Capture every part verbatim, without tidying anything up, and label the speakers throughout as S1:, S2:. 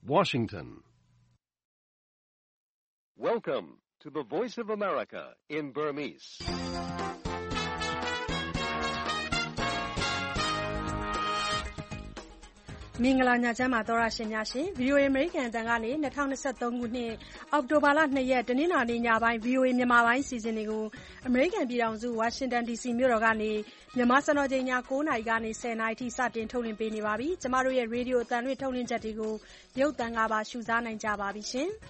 S1: Washington. Welcome to the Voice of America in Burmese.
S2: ။မင်္ဂလာညချမ်းပါသောရရှင်များရှင် ဗီအိုအေ အမေရိကန်အသံကနေ၂၀၂၃ခုနှစ်အောက်တိုဘာလ၂ရက်တနင်္လာနေ့ညပိုင်း ဗီအိုအေမြန်မာပိုင်းအစီအစဉ်တွေကိုအမေရိကန်ပြည်ထောင်စုဝါရှင်တန်ဒီစီမြို့တော်ကနေမြန်မာစံတော်ချိန်ည၉နာရီကနေ၁၀နာရီထိစတင်ထုတ်လွှင့်ပေးနေပါပြီ။ကျမတို့ရဲ့ရေဒီယိုအသံလွှင့်ထုတ်လွှင့်ချက်တွေကိုရုပ်သံကပါရှုစားနိုင်ကြပါပြီရှင်။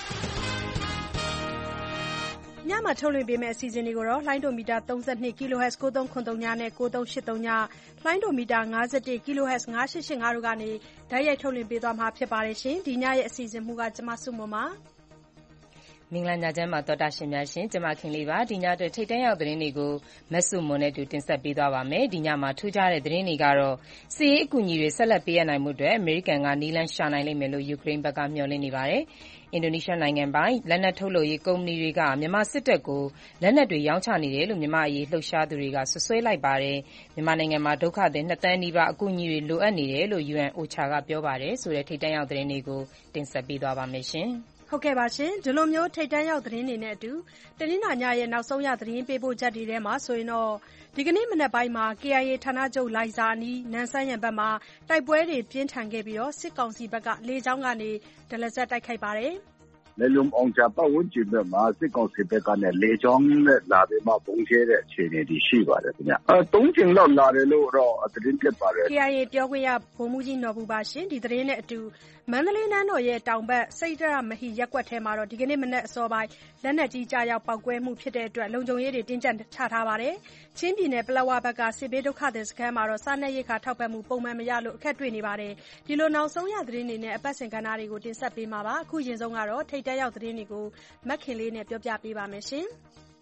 S2: ညမှာထုတ်လွှင့်ပေးမယ့်အစီအစဉ်တွေကိုတော့လိုင်းဒိုမီတာ၃၂ kHz ၉၃၇၃ နဲ့၉၃၈၃ လိုင်းဒိုမီတာ၅၁ kHz ၅၈၈၅တို့ကနေတိုက်ရိုက်ထုတ်လွှင့်ပေးသွားမှာဖြစ်ပါတယ်ရှင်။ဒီညရဲ့အစီအစဉ်မူကကျမစုမွန်ပါ
S3: မင်္ဂလာညချမ်းပါတော်တာရှင်များရှင်ကျမခင်လေးပါဒီညအတွက်ထိတ်တန့်ရောက်သတင်းတွေကိုမဆုမွန်နဲ့တူတင်ဆက်ပေးသွားပါမယ်ဒီညမှာထူးခြားတဲ့သတင်းတွေကတော့စီးရေးအကူအညီတွေဆက်လက်ပေးရနိုင်မှုအတွက်အမေရိကန်ကနီးလန်းရှာနိုင်လိမ့်မယ်လို့ယူကရိန်းဘက်ကမျှော်လင့်နေပါတယ်အင်ဒိုနီးရှားနိုင်ငံပိုင်လက်နက်ထုတ်လုပ်ရေးကုမ္ပဏီတွေကမြန်မာစစ်တပ်ကိုလက်နက်တွေရောင်းချနေတယ်လို့မြန်မာအရေးလှုပ်ရှားသူတွေကဆွဆွဲလိုက်ပါတယ်မြန်မာနိုင်ငံမှာဒုက္ခသည်နှစ်သန်းနီးပါးအကူအညီတွေလိုအပ်နေတယ်လို့ ယူအန် အိုချာ ကပြောပါတယ်ဆိုတဲ့ထိတ်တန့်ရောက်သတင်းတွေကိုတင်ဆက်ပေးသွားပါမယ်ရှင်
S2: ဟုတ်ကဲ့ပါရှင်ဒီလိုမျိုးထိတ်တန့်ရောက်သတင်းတွေနဲ့အတူတနင်္လာညရဲ့နောက်ဆုံးရသတင်းပေးပို့ချက်တွေထဲမှာဆိုရင်တော့ဒီကနေ့မနက်ပိုင်းမှာ ကေအိုင်အေ ဌာနချုပ်လိုင်ဇာအနီးနန်းဆန်းယန်ဘက်မှာတိုက်ပွဲတွေပြင်းထန်ခဲ့ပြီးစစ်ကောင်စီဘက်ကလေကြောင်းကနေဒလစပ်တိုက်ခိုက်ပါတယ်
S4: လေလုံအောင်ချပတ်ဝန်းကျင်ဘက်မှာစစ်ကောင်စီဘက်ကလည်းလေကြောင်းနဲ့လာပြီးမှပုံကျဲတဲ့အခြေအနေတွေရှိပါတယ်ခင်ဗျ။အဲသုံးကြိမ်လောက်လာတယ်လို့တော့သတင်းပြပါတယ်
S2: ။ ကေအိုင်အေ ပြောခွင့်ရဗိုလ်မှူးကြီးနော်ဘူပါရှင်ဒီသတင်းနဲ့အတူမန္တလေးနန်းတော်ရဲ့တောင်ဘက်စိတ်ရမဟိရပ်ကွက်ထဲမှာတော့ဒီကနေ့မနက်အစောပိုင်းလက်နက်ကြီးကြားရောက်ပောက်ကွဲမှုဖြစ်တဲ့အတွက်လုံခြုံရေးတွေတင်းကျပ်ချထားပါတယ်။ချင်းပြည်နယ်ပလက်ဝဘက်ကစစ်ဘေးဒုက္ခသည်စခန်းမှာတော့စားနပ်ရိက္ခာထောက်ပံ့မှုပုံမှန်မရလို့အခက်တွေ့နေပါတယ်။ဒီလိုနောက်ဆုံးရသတင်းတွေနဲ့အပတ်စဉ်ကဏ္ဍတွေကိုတင်ဆက်ပေးမှာပါ။အခုရင်ဆုံးကတော့ထိတ်တန့်ရောက်သတင်းတွေကိုမခင်လေးနဲ့ပြောပြပေးပါမယ်ရှင်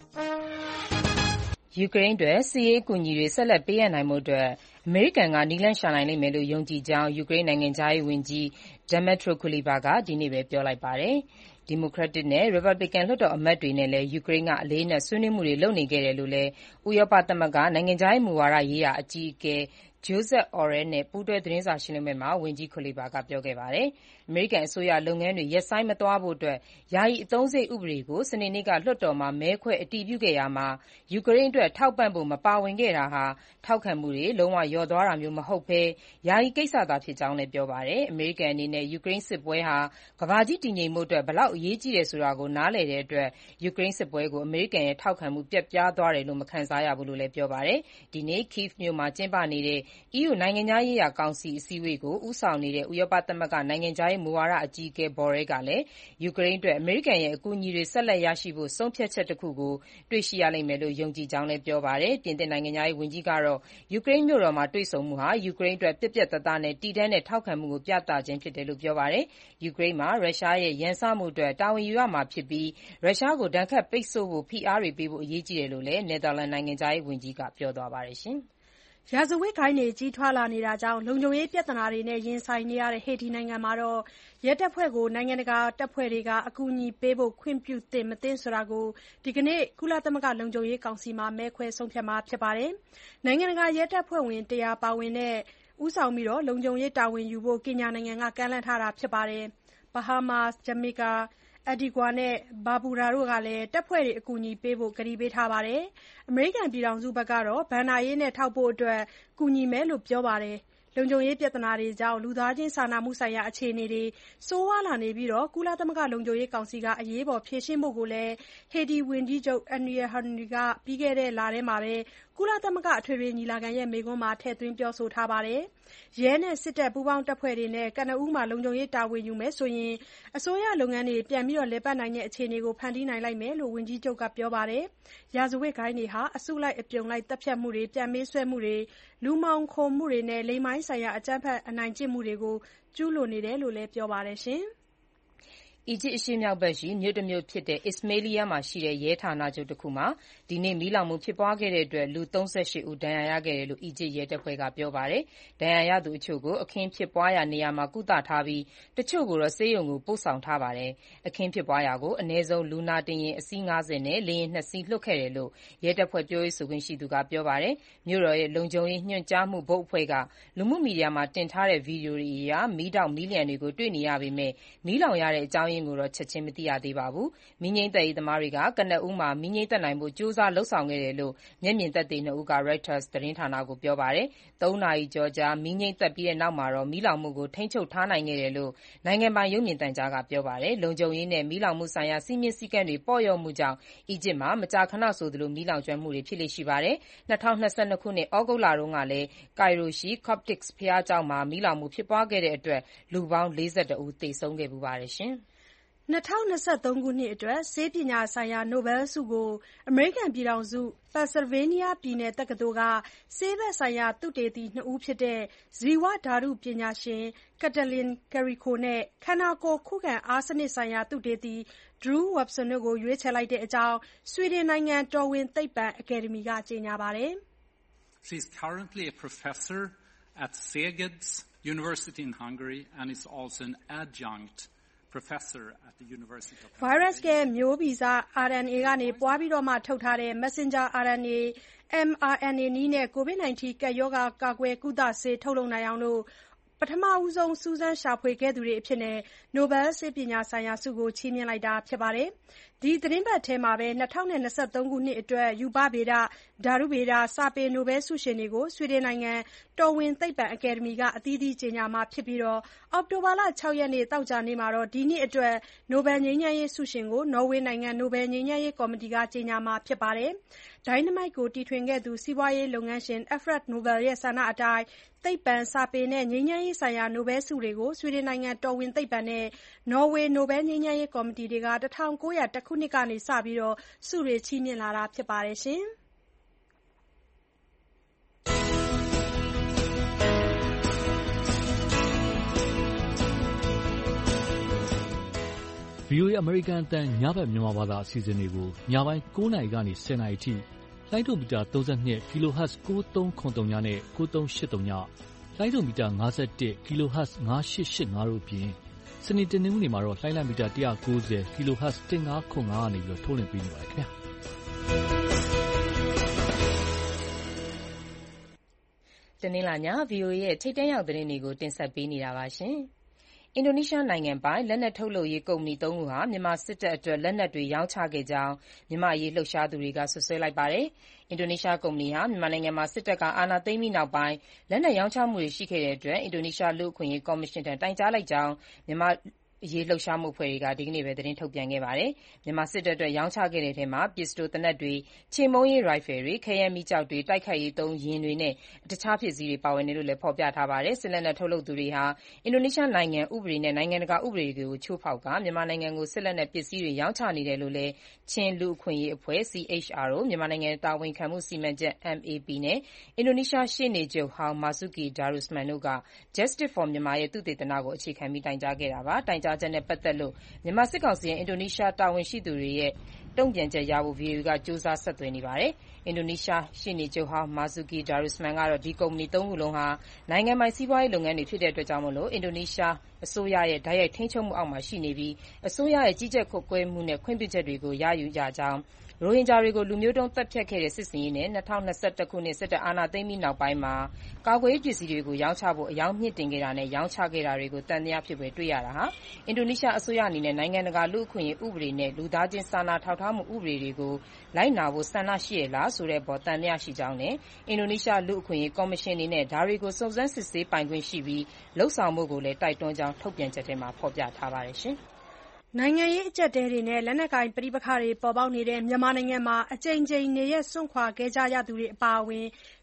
S3: ။ယူကရိန်းအတွက်စစ်ရေးအကူအညီတွေဆက်လက်ပေးအပ်နိုင်မှုအတွက်အမေရိကန်ကနည်းလမ်းရှာနိုင်လိမ့်မယ်လို့ယုံကြည်ကြောင်းယူကရိန်းနိုင်ငံခြားရေးဝန်ကြီး Dmytro Kuleba ကဒီနေ့ပဲပြောလိုက်ပါတယ်။ဒီမိုကရက်တစ်နဲ့ရီပတ်ဘလစ်ကန်လွှတ်တော်အမတ်တွေနဲ့လည်းယူကရိန်းကအလေးအနက်ဆွေးနွေးမှုတွေလုပ်နေခဲ့တယ်လို့လည်းဥရောပသမဂ္ဂနိုင်ငံခြားရေးမူဝါဒရေးရာအကြီးအကဲJosep Borrell နဲ့ပူးတွဲသတင်းစာရှင်းလင်းပွဲမှာဝန်ကြီး Kuleba ကပြောခဲ့ပါတယ်။အမေရိကန်အစိုးရလုပ်ငန်းတွေရပ်ဆိုင်းမသွားဖို့ယာယီအသုံးစရိတ်ဥပဒေကိုစနေနေ့ကလွှတ်တော်မှာမဲခွဲအတည်ပြုခဲ့ရာမှာယူကရိန်းအတွက်ထောက်ပံ့ဖို့မပါဝင်ခဲ့တာဟာထောက်ခံမှုတွေလုံးဝလျော့သွားတာမျိုးမဟုတ်ဘဲယာယီကိစ္စသာဖြစ်ကြောင်းလည်းပြောပါတယ်။အမေရိကန်အနေနဲ့ယူကရိန်းစစ်ပွဲဟာကမ္ဘာကြီးတည်ငြိမ်ဖို့အတွက်ဘယ်လောက်အရေးကြီးတယ်ဆိုတာကိုနားလည်တဲ့အတွက်ယူကရိန်းစစ်ပွဲကိုအမေရိကန်ရဲ့ထောက်ခံမှုပျက်ပြားသွားတယ်လို့မခံစားရဘူးလို့လည်းပြောပါတယ်။ဒီနေ့ Kyiv မြို့မှာကျင်းပနေတဲ့ အီးယူ နိုင်ငံခြားရေးရာကောင်စီအစည်းအဝေးကိုဦးဆောင်နေတဲ့ဥရောပသမဂ္ဂနိုင်ငံခြားရေးမူဝါဒအကြီးအကဲ Borrell ကလည်းယူကရိန်းအတွက်အမေရိကန်ရဲ့အကူအညီတွေဆက်လက်ရရှိဖို့ဆုံးဖြတ်ချက်တခုကိုတွေ့ရှိရလိမ့်မယ်လို့ယုံကြည်ကြောင်းလည်းပြောပါတယ်။ပြင်သစ်နိုင်ငံခြားရေးဝန်ကြီးကတော့ယူကရိန်းမြို့တော်မှာတွေ့ဆုံမှုဟာယူကရိန်းအတွက်ပြတ်ပြတ်သားသားနဲ့တည်တံ့တဲ့ထောက်ခံမှုကိုပြသခြင်းဖြစ်တယ်လို့ပြောပါတယ်။ယူကရိန်းမှာရုရှားရဲ့ရန်စမှုအတွက်တာဝန်ယူရမှာဖြစ်ပြီးရုရှားကိုဒဏ်ခတ်ပိတ်ဆို့ဖို့ဖိအားတွေပေးဖို့အရေးကြီးတယ်လို့လည်းနယ်သာလန်နိုင်ငံခြားရေးဝန်ကြီးကပြောသွားပါတယ်ရှင်။
S2: ရာဇဝတ်ဂိုဏ်းတွေကြီးထွားလာနေတာကြောင့်လုံခြုံရေးပြဿနာတွေနဲ့ရင်ဆိုင်နေရတဲ့ဟေတီနိုင်ငံမှာရဲတပ်ဖွဲ့ကိုနိုင်ငံတကာတပ်ဖွဲ့တွေကအကူအညီပေးဖို့ခွင့်ပြုသင့်မသင့်ဆိုတာကိုဒီကနေ့ကုလသမဂ္ဂလုံခြုံရေးကောင်စီမှာမဲခွဲဆုံးဖြတ်မှာဖြစ်ပါတယ်။နိုင်ငံတကာရဲတပ်ဖွဲ့ဝင်တရာပါဝင်တဲ့ဦးဆောင်ပြီးလုံခြုံရေးတာဝန်ယူဖို့ကင်ညာနိုင်ငံကကမ်းလှမ်းထားတာဖြစ်ပါတယ်။ Bahamas, Jamaica, Antigua နဲ့ Barbuda တို့ကလည်းတပ်ဖွဲ့တွေအကူအညီပေးဖို့ကတိပေးထားပါတယ်။အမေရိကန်ပြည်ထောင်စုဘက်ကတော့ဘဏ္ဍာရေးနဲ့ထောက်ဖို့အတွက်ကူညီမယ်လို့ပြောပါတယ်။လုံခြုံရေးပြဿနာတွေကြောင့်လူသားချင်းစာနာမှုဆိုင်ရာအခြေအနေတွေဆိုးဝါးလာနေပြီးကုလသမဂ္ဂလုံခြုံရေးကောင်စီကအရေးပေါ်ဖြေရှင်းဖို့ကိုလည်းဟေတီဝန်ကြီးချုပ် Ariel Henry ကပြီးခဲ့တဲ့လထဲမှာပဲကုလသမဂ္ဂအထွေထွေညီလာခံရဲ့မိန့်ခွန်းမှာထည့်သွင်းပြောဆိုထားပါတယ်။ရဲနဲ့စစ်တပ်ပူးပေါင်းတပ်ဖွဲ့တွေနဲ့ကနဦးမှာလုံခြုံရေးတာဝန်ယူမယ်ဆိုရင်အစိုးရလုပ်ငန်းတွေပြန်လည်ပတ်နိုင်တဲ့အခြေအနေကိုဖန်တီးနိုင်လိမ့်မယ်လို့ဝန်ကြီးချုပ်ကပြောပါတယ်။ရာဇဝတ်ဂိုဏ်းတွေဟာအစုလိုက်အပြုံလိုက်သတ်ဖြတ်မှုတွေပြန်ပေးဆွဲမှုတွေလူမှောင်ခိုမှုတွေနဲ့လိင်ပိုင်းဆိုင်ရာအကြမ်းဖက်အနိုင်ကျင့်မှုတွေကိုကျူးလွန်နေတယ်လို့လည်းပြောပါတယ်ရှင်။
S3: အီဂျစ်အရှေ့မြောက်ဘက်ရှိမြို့တစ်မြို့ဖြစ်တဲ့ Ismailia မှာရှိတဲ့ရဲဌာနချုပ်တစ်ခုမှာဒီနေ့မီးလောင်မှုဖြစ်ပွားခဲ့တဲ့အတွက်လူသုံးရှစ်ဦးဒဏ်ရာရခဲ့တယ်လို့အီဂျစ်ရဲတပ်ဖွဲ့ကပြောပါတယ်။ဒဏ်ရာရသူအချို့ကိုအခင်းဖြစ်ပွားရာနေရာမှာကုသထားပြီးတချို့ကိုတော့ဆေးရုံကိုပို့ဆောင်ထားပါတယ်။အခင်းဖြစ်ပွားရာကိုအနည်းဆုံးလူနာတင်ယာဉ်အစီးငါးဆယ်နဲ့လေယာဉ်နှစ်စီးလွှတ်ခဲ့တယ်လို့ရဲတပ်ဖွဲ့ပြောရေးဆိုခွင့်ရှိသူကပြောပါတယ်။မြို့တော်ရဲ့လုံခြုံရေးညွှန်ကြားမှုဘုတ်အဖွဲ့ကလူမှုမီဒီယာမှာတင်ထားတဲ့ဗီဒီယိုတွေအရမီးတောက်မီးလျှံတွေကိုတွေ့နေရပေမဲ့မီးလောင်ရတဲ့အကြောင်းရင်းကိုတော့ချက်ချင်းမသိရသေးပါဘူး။မီးငြိမ်းသတ်ရေးသမားတွေကကနဦးမှာမီးငြိမ်းသတ်နိုင်ဖို့ကြိုးစားလုပ်ဆောင်ခဲ့တယ်လို့မျက်မြင်သက်သေနှစ်ဦးက Reuters သတင်းဌာနကိုပြောပါတယ်။သုံးနာရီကျော်ကြာမီးငြိမ်းသတ်ပြီးတဲ့နောက်မှာတော့မီးလောင်မှုကိုထိန်းချုပ်ထားနိုင်ခဲ့တယ်လို့နိုင်ငံပိုင်ရုပ်မြင်သံကြားကပြောပါတယ်။လုံခြုံရေးနဲ့မီးလောင်မှုဆိုင်ရာစည်းမျဉ်းစည်းကမ်းတွေပေါ့လျော့မှုကြောင့်အီဂျစ်မှာမကြာခဏဆိုသလိုမီးလောင်ကျွမ်းမှုတွေဖြစ်လေ့ရှိပါတယ်။၂၀၂၂ ခုနှစ်ဩဂုတ်လတုန်းကလည်းကိုင်ရိုရှိ Coptic ဘုရားကျောင်းမှာမီးလောင်မှုဖြစ်ပွားခဲ့တဲ့အတွက်လူပေါင်းလေးဆယ့်တစ်ဦးသေဆုံးခဲ့ဖူးပါတယ်။
S2: ၂၀၂၃ ခုနှစ်အတွက်ဆေးပညာဆိုင်ရာနိုဘယ်ဆုကိုအမေရိကန်ပြည်ထောင်စု Pennsylvania ပြည်နယ်တက္ကသိုလ်ကဆေးဘက်ဆိုင်ရာသုတေသီနှစ်ဦးဖြစ်တဲ့ဇီဝဓာတုပညာရှင် Katalin Karikó နဲ့ ခန္ဓာကိုယ်ခုခံအားစနစ်ဆိုင်ရာသုတေသီ Drew Watson တို့ကိုရွေးချယ်လိုက်တဲ့အကြောင်းဆွီဒင်နိုင်ငံတော်ဝင်သိပ္ပံအကယ်ဒမီကကြေညာပါတယ်။
S5: She is currently a professor at Szeged's University in Hungary and is also an adjunct professor at the University of
S2: ဗိုင်းရပ်စ်ရဲ့မျိုးဗီဇ အာအန်အေ ကနေပွားပြီးမှထုတ်ထားတဲ့ Messenger အာအန်အေ အမ်အာအန်အေနည်းနဲ့ ကိုဗစ် ၁၉ ကပ်ရောဂါကာကွယ်ကုသဆေးထုတ်လုပ်နိုင်အောင်ပထမဆုံးစူးစမ်းရှာဖွေခဲ့သူတွေအဖြစ်နိုဘယ်ဆေးပညာဆိုင်ရာဆုကိုချီးမြှင့်လိုက်တာဖြစ်ပါတယ်။ဒီသီတင်းပတ်ထဲမှာပဲ၂၀၂၃ ခုနှစ်အတွက်ရူပဗေဒ၊ဓာတုဗေဒ၊စာပေနိုဘယ်ဆုရှင်တွေကိုဆွီဒင်နိုင်ငံတော်ဝင်သိပ္ပံအကယ်ဒမီကအသီးသီးကြေညာမှာဖြစ်ပြီးအောက်တိုဘာလခြောက်ရက်နေ့သောကြာနေ့မှာတော့ဒီနှစ်အတွက်နိုဘယ်ငြိမ်းချမ်းရေးဆုရှင်ကိုနော်ဝေနိုင်ငံနိုဘယ်ငြိမ်းချမ်းရေးကော်မတီကကြေညာမှာဖြစ်ပါတယ်။ Dynamite ကိုတီထွင်ခဲ့သူစီးပွားရေးလုပ်ငန်းရှင် Alfred Nobel ရဲ့ဆန္ဒအတိုင်းသိပ္ပံ၊စာပေနဲ့ငြိမ်းချမ်းရေးဆိုင်ရာနိုဘယ်ဆုတွေကိုဆွီဒင်နိုင်ငံတော်ဝင်သိပ္ပံနဲ့နော်ဝေနိုဘယ်ငြိမ်းချမ်းရေးကော်မတီတွေက၁၉၀၁ ခုနှစ်ကစပြီးဆုတွေချီးမြှင့်လာတာဖြစ်ပါတယ်။
S6: ဗွီအိုအေ အမေရိကန်အသံညဘက်မြန်မာဘာသာအစီအစဉ်တွေကိုညပိုင်းကိုးနာရီကနေဆယ်နာရီအထိလိုင်းဒိုမီတာသုံး၂ kHz ကိုးသုံးခုနှစ်နဲ့ကိုးသုံးရှစ်သုံးညလိုင်းဒိုမီတာ၅၁ kHz ငါးရှစ်ရှစ်ငါးတို့အပြင်စနေတနင်္ဂနွေမှာတော့လိုင်းလံမီတာ၁၉၀ kHz ၁၅ခု၅ကနေပြီးထုတ်လွှင့်ပေးနေပါတယ်ခင်ဗျာ
S3: တနင်္လာည ဗွီအိုအေရဲ့ထိပ်တန်းရောက်သတင်းတွေကိုတင်ဆက်ပေးနေတာပါရှင်။အင်ဒိုနီးရှားနိုင်ငံပိုင်လက်နက်ထုတ်လုပ်ရေးကုမ္ပဏီသုံးခုဟာမြန်မာစစ်တပ်အတွက်လက်နက်တွေရောင်းချခဲ့ကြောင်းမြန်မာ့အရေးလှုပ်ရှားသူတွေကစွပ်စွဲလိုက်ပါတယ်။အင်ဒိုနီးရှားကုမ္ပဏီဟာမြန်မာနိုင်ငံမှာစစ်တပ်ကအာဏာသိမ်းပြီးနောက်ပိုင်းလက်နက်ရောင်းချမှုတွေရှိခဲ့တဲ့အတွက်အင်ဒိုနီးရှားလူ့အခွင့်အရေးကော်မရှင်ထံတိုင်ကြားလိုက်ကြောင်းမြန်မာအရေးလှုပ်ရှားမှုအဖွဲ့တွေကဒီကနေ့ပဲသတင်းထုတ်ပြန်ခဲ့ပါတယ်။မြန်မာစစ်တပ်အတွက်ရောင်းချခဲ့တဲ့ထဲမှာပစ္စတိုသေနတ်တွေ၊ချေမှုန်းရေးရိုင်ဖယ်တွေ၊ခဲယမ်းမီးကျောက်တွေ၊တိုက်ခိုက်ရေးသုံးယာဉ်တွေနဲ့တခြားပစ္စည်းတွေပါဝင်တယ်လို့လည်းဖော်ပြထားပါတယ်။စစ်လက်နက်ထုတ်လုပ်သူတွေဟာအင်ဒိုနီးရှားနိုင်ငံဥပဒေနဲ့နိုင်ငံတကာဥပဒေတွေကိုချိုးဖောက်ကာမြန်မာနိုင်ငံကိုစစ်လက်နက်ပစ္စည်းတွေရောင်းချနေတယ်လို့လည်းချင်းလူ့အခွင့်အရေးအဖွဲ့ စီ အိတ်ချ် အာር အိုမြန်မာနိုင်ငံတာဝန်ခံမှုစီမံချက် အမ် အေ ပီ နဲ့အင်ဒိုနီးရှားရှေ့နေချုပ်ဟောင်း Marzuki Darusman တို့က Justice for Myanmar ရဲ့သုတေသနကိုအခြေခံပြီးတိုင်ကြားခဲ့တာပါ။တိုင်ကြားချက်နဲ့ပတ်သက်လို့မြန်မာစစ်ကောင်စီရဲ့အင်ဒိုနီးရှားတာဝန်ရှိသူတွေရဲ့တုံ့ပြန်ချက်ရဖို့ ဗွီအိုအေကကြိုးစားဆက်သွယ်နေပါတယ်။အင်ဒိုနီးရှားရှေ့နေချုပ်ဟောင်း Marzuki Darusman ကတော့ဒီကုမ္ပဏီသုံးခုလုံးဟာနိုင်ငံပိုင်စီးပွားရေးလုပ်ငန်းတွေဖြစ်တဲ့အတွက်ကြောင့်အင်ဒိုနီးရှားအစိုးရရဲ့တိုက်ရိုက်ထိန်းချုပ်မှုအောက်မှာရှိနေပြီးအစိုးရရဲ့ကြီးကြပ်ကွပ်ကဲမှုနဲ့ခွင့်ပြုချက်တွေကိုရယူရကြောင်းရိုဟင်ဂျာတွေကိုလူမျိုးတုံးသတ်ဖြတ်ခဲ့တဲ့စစ်ဆင်ရေးနဲ့၂၀၂၁ ခုနှစ်စစ်တပ်အာဏာသိမ်းပြီးနောက်ပိုင်းမှာကာကွယ်ရေးပစ္စည်းတွေကိုရောင်းချဖို့အယောင်မြှင့်တင်ခဲ့တာနဲ့ရောင်းချခဲ့တာတွေကိုသံသယဖြစ်ဖွယ်တွေ့ရတာဟာအင်ဒိုနီးရှားအစိုးရအနေနဲ့နိုင်ငံတကာလူ့အခွင့်အရေးဥပဒေနဲ့လူသားချင်းစာနာထောက်ထားမှုဥပဒေတွေကိုလိုက်နာဖို့ဆန္ဒရှိရဲ့လားဆိုတဲ့အပေါ်သံသယရှိကြောင်းနဲ့အင်ဒိုနီးရှားလူ့အခွင့်အရေးကော်မရှင်အနေနဲ့ဒါတွေကိုစုံစမ်းစစ်ဆေးပိုင်ခွင့်ရှိပြီးလုပ်ဆောင်ဖို့ကိုလည်းတိုက်တွန်းကြောင်းထုတ်ပြန်ချက်ထဲမှာဖော်ပြထားပါတယ်။
S2: နိုင်ငံရေးအကျပ်အတည်းတွေနဲ့လက်နက်ကိုင်ပဋိပက္ခတွေပေါ်ပေါက်နေတဲ့မြန်မာနိုင်ငံမှာအကြိမ်ကြိမ်နေရပ်စွန့်ခွာခဲ့ကြရသူတွေအပါအဝင်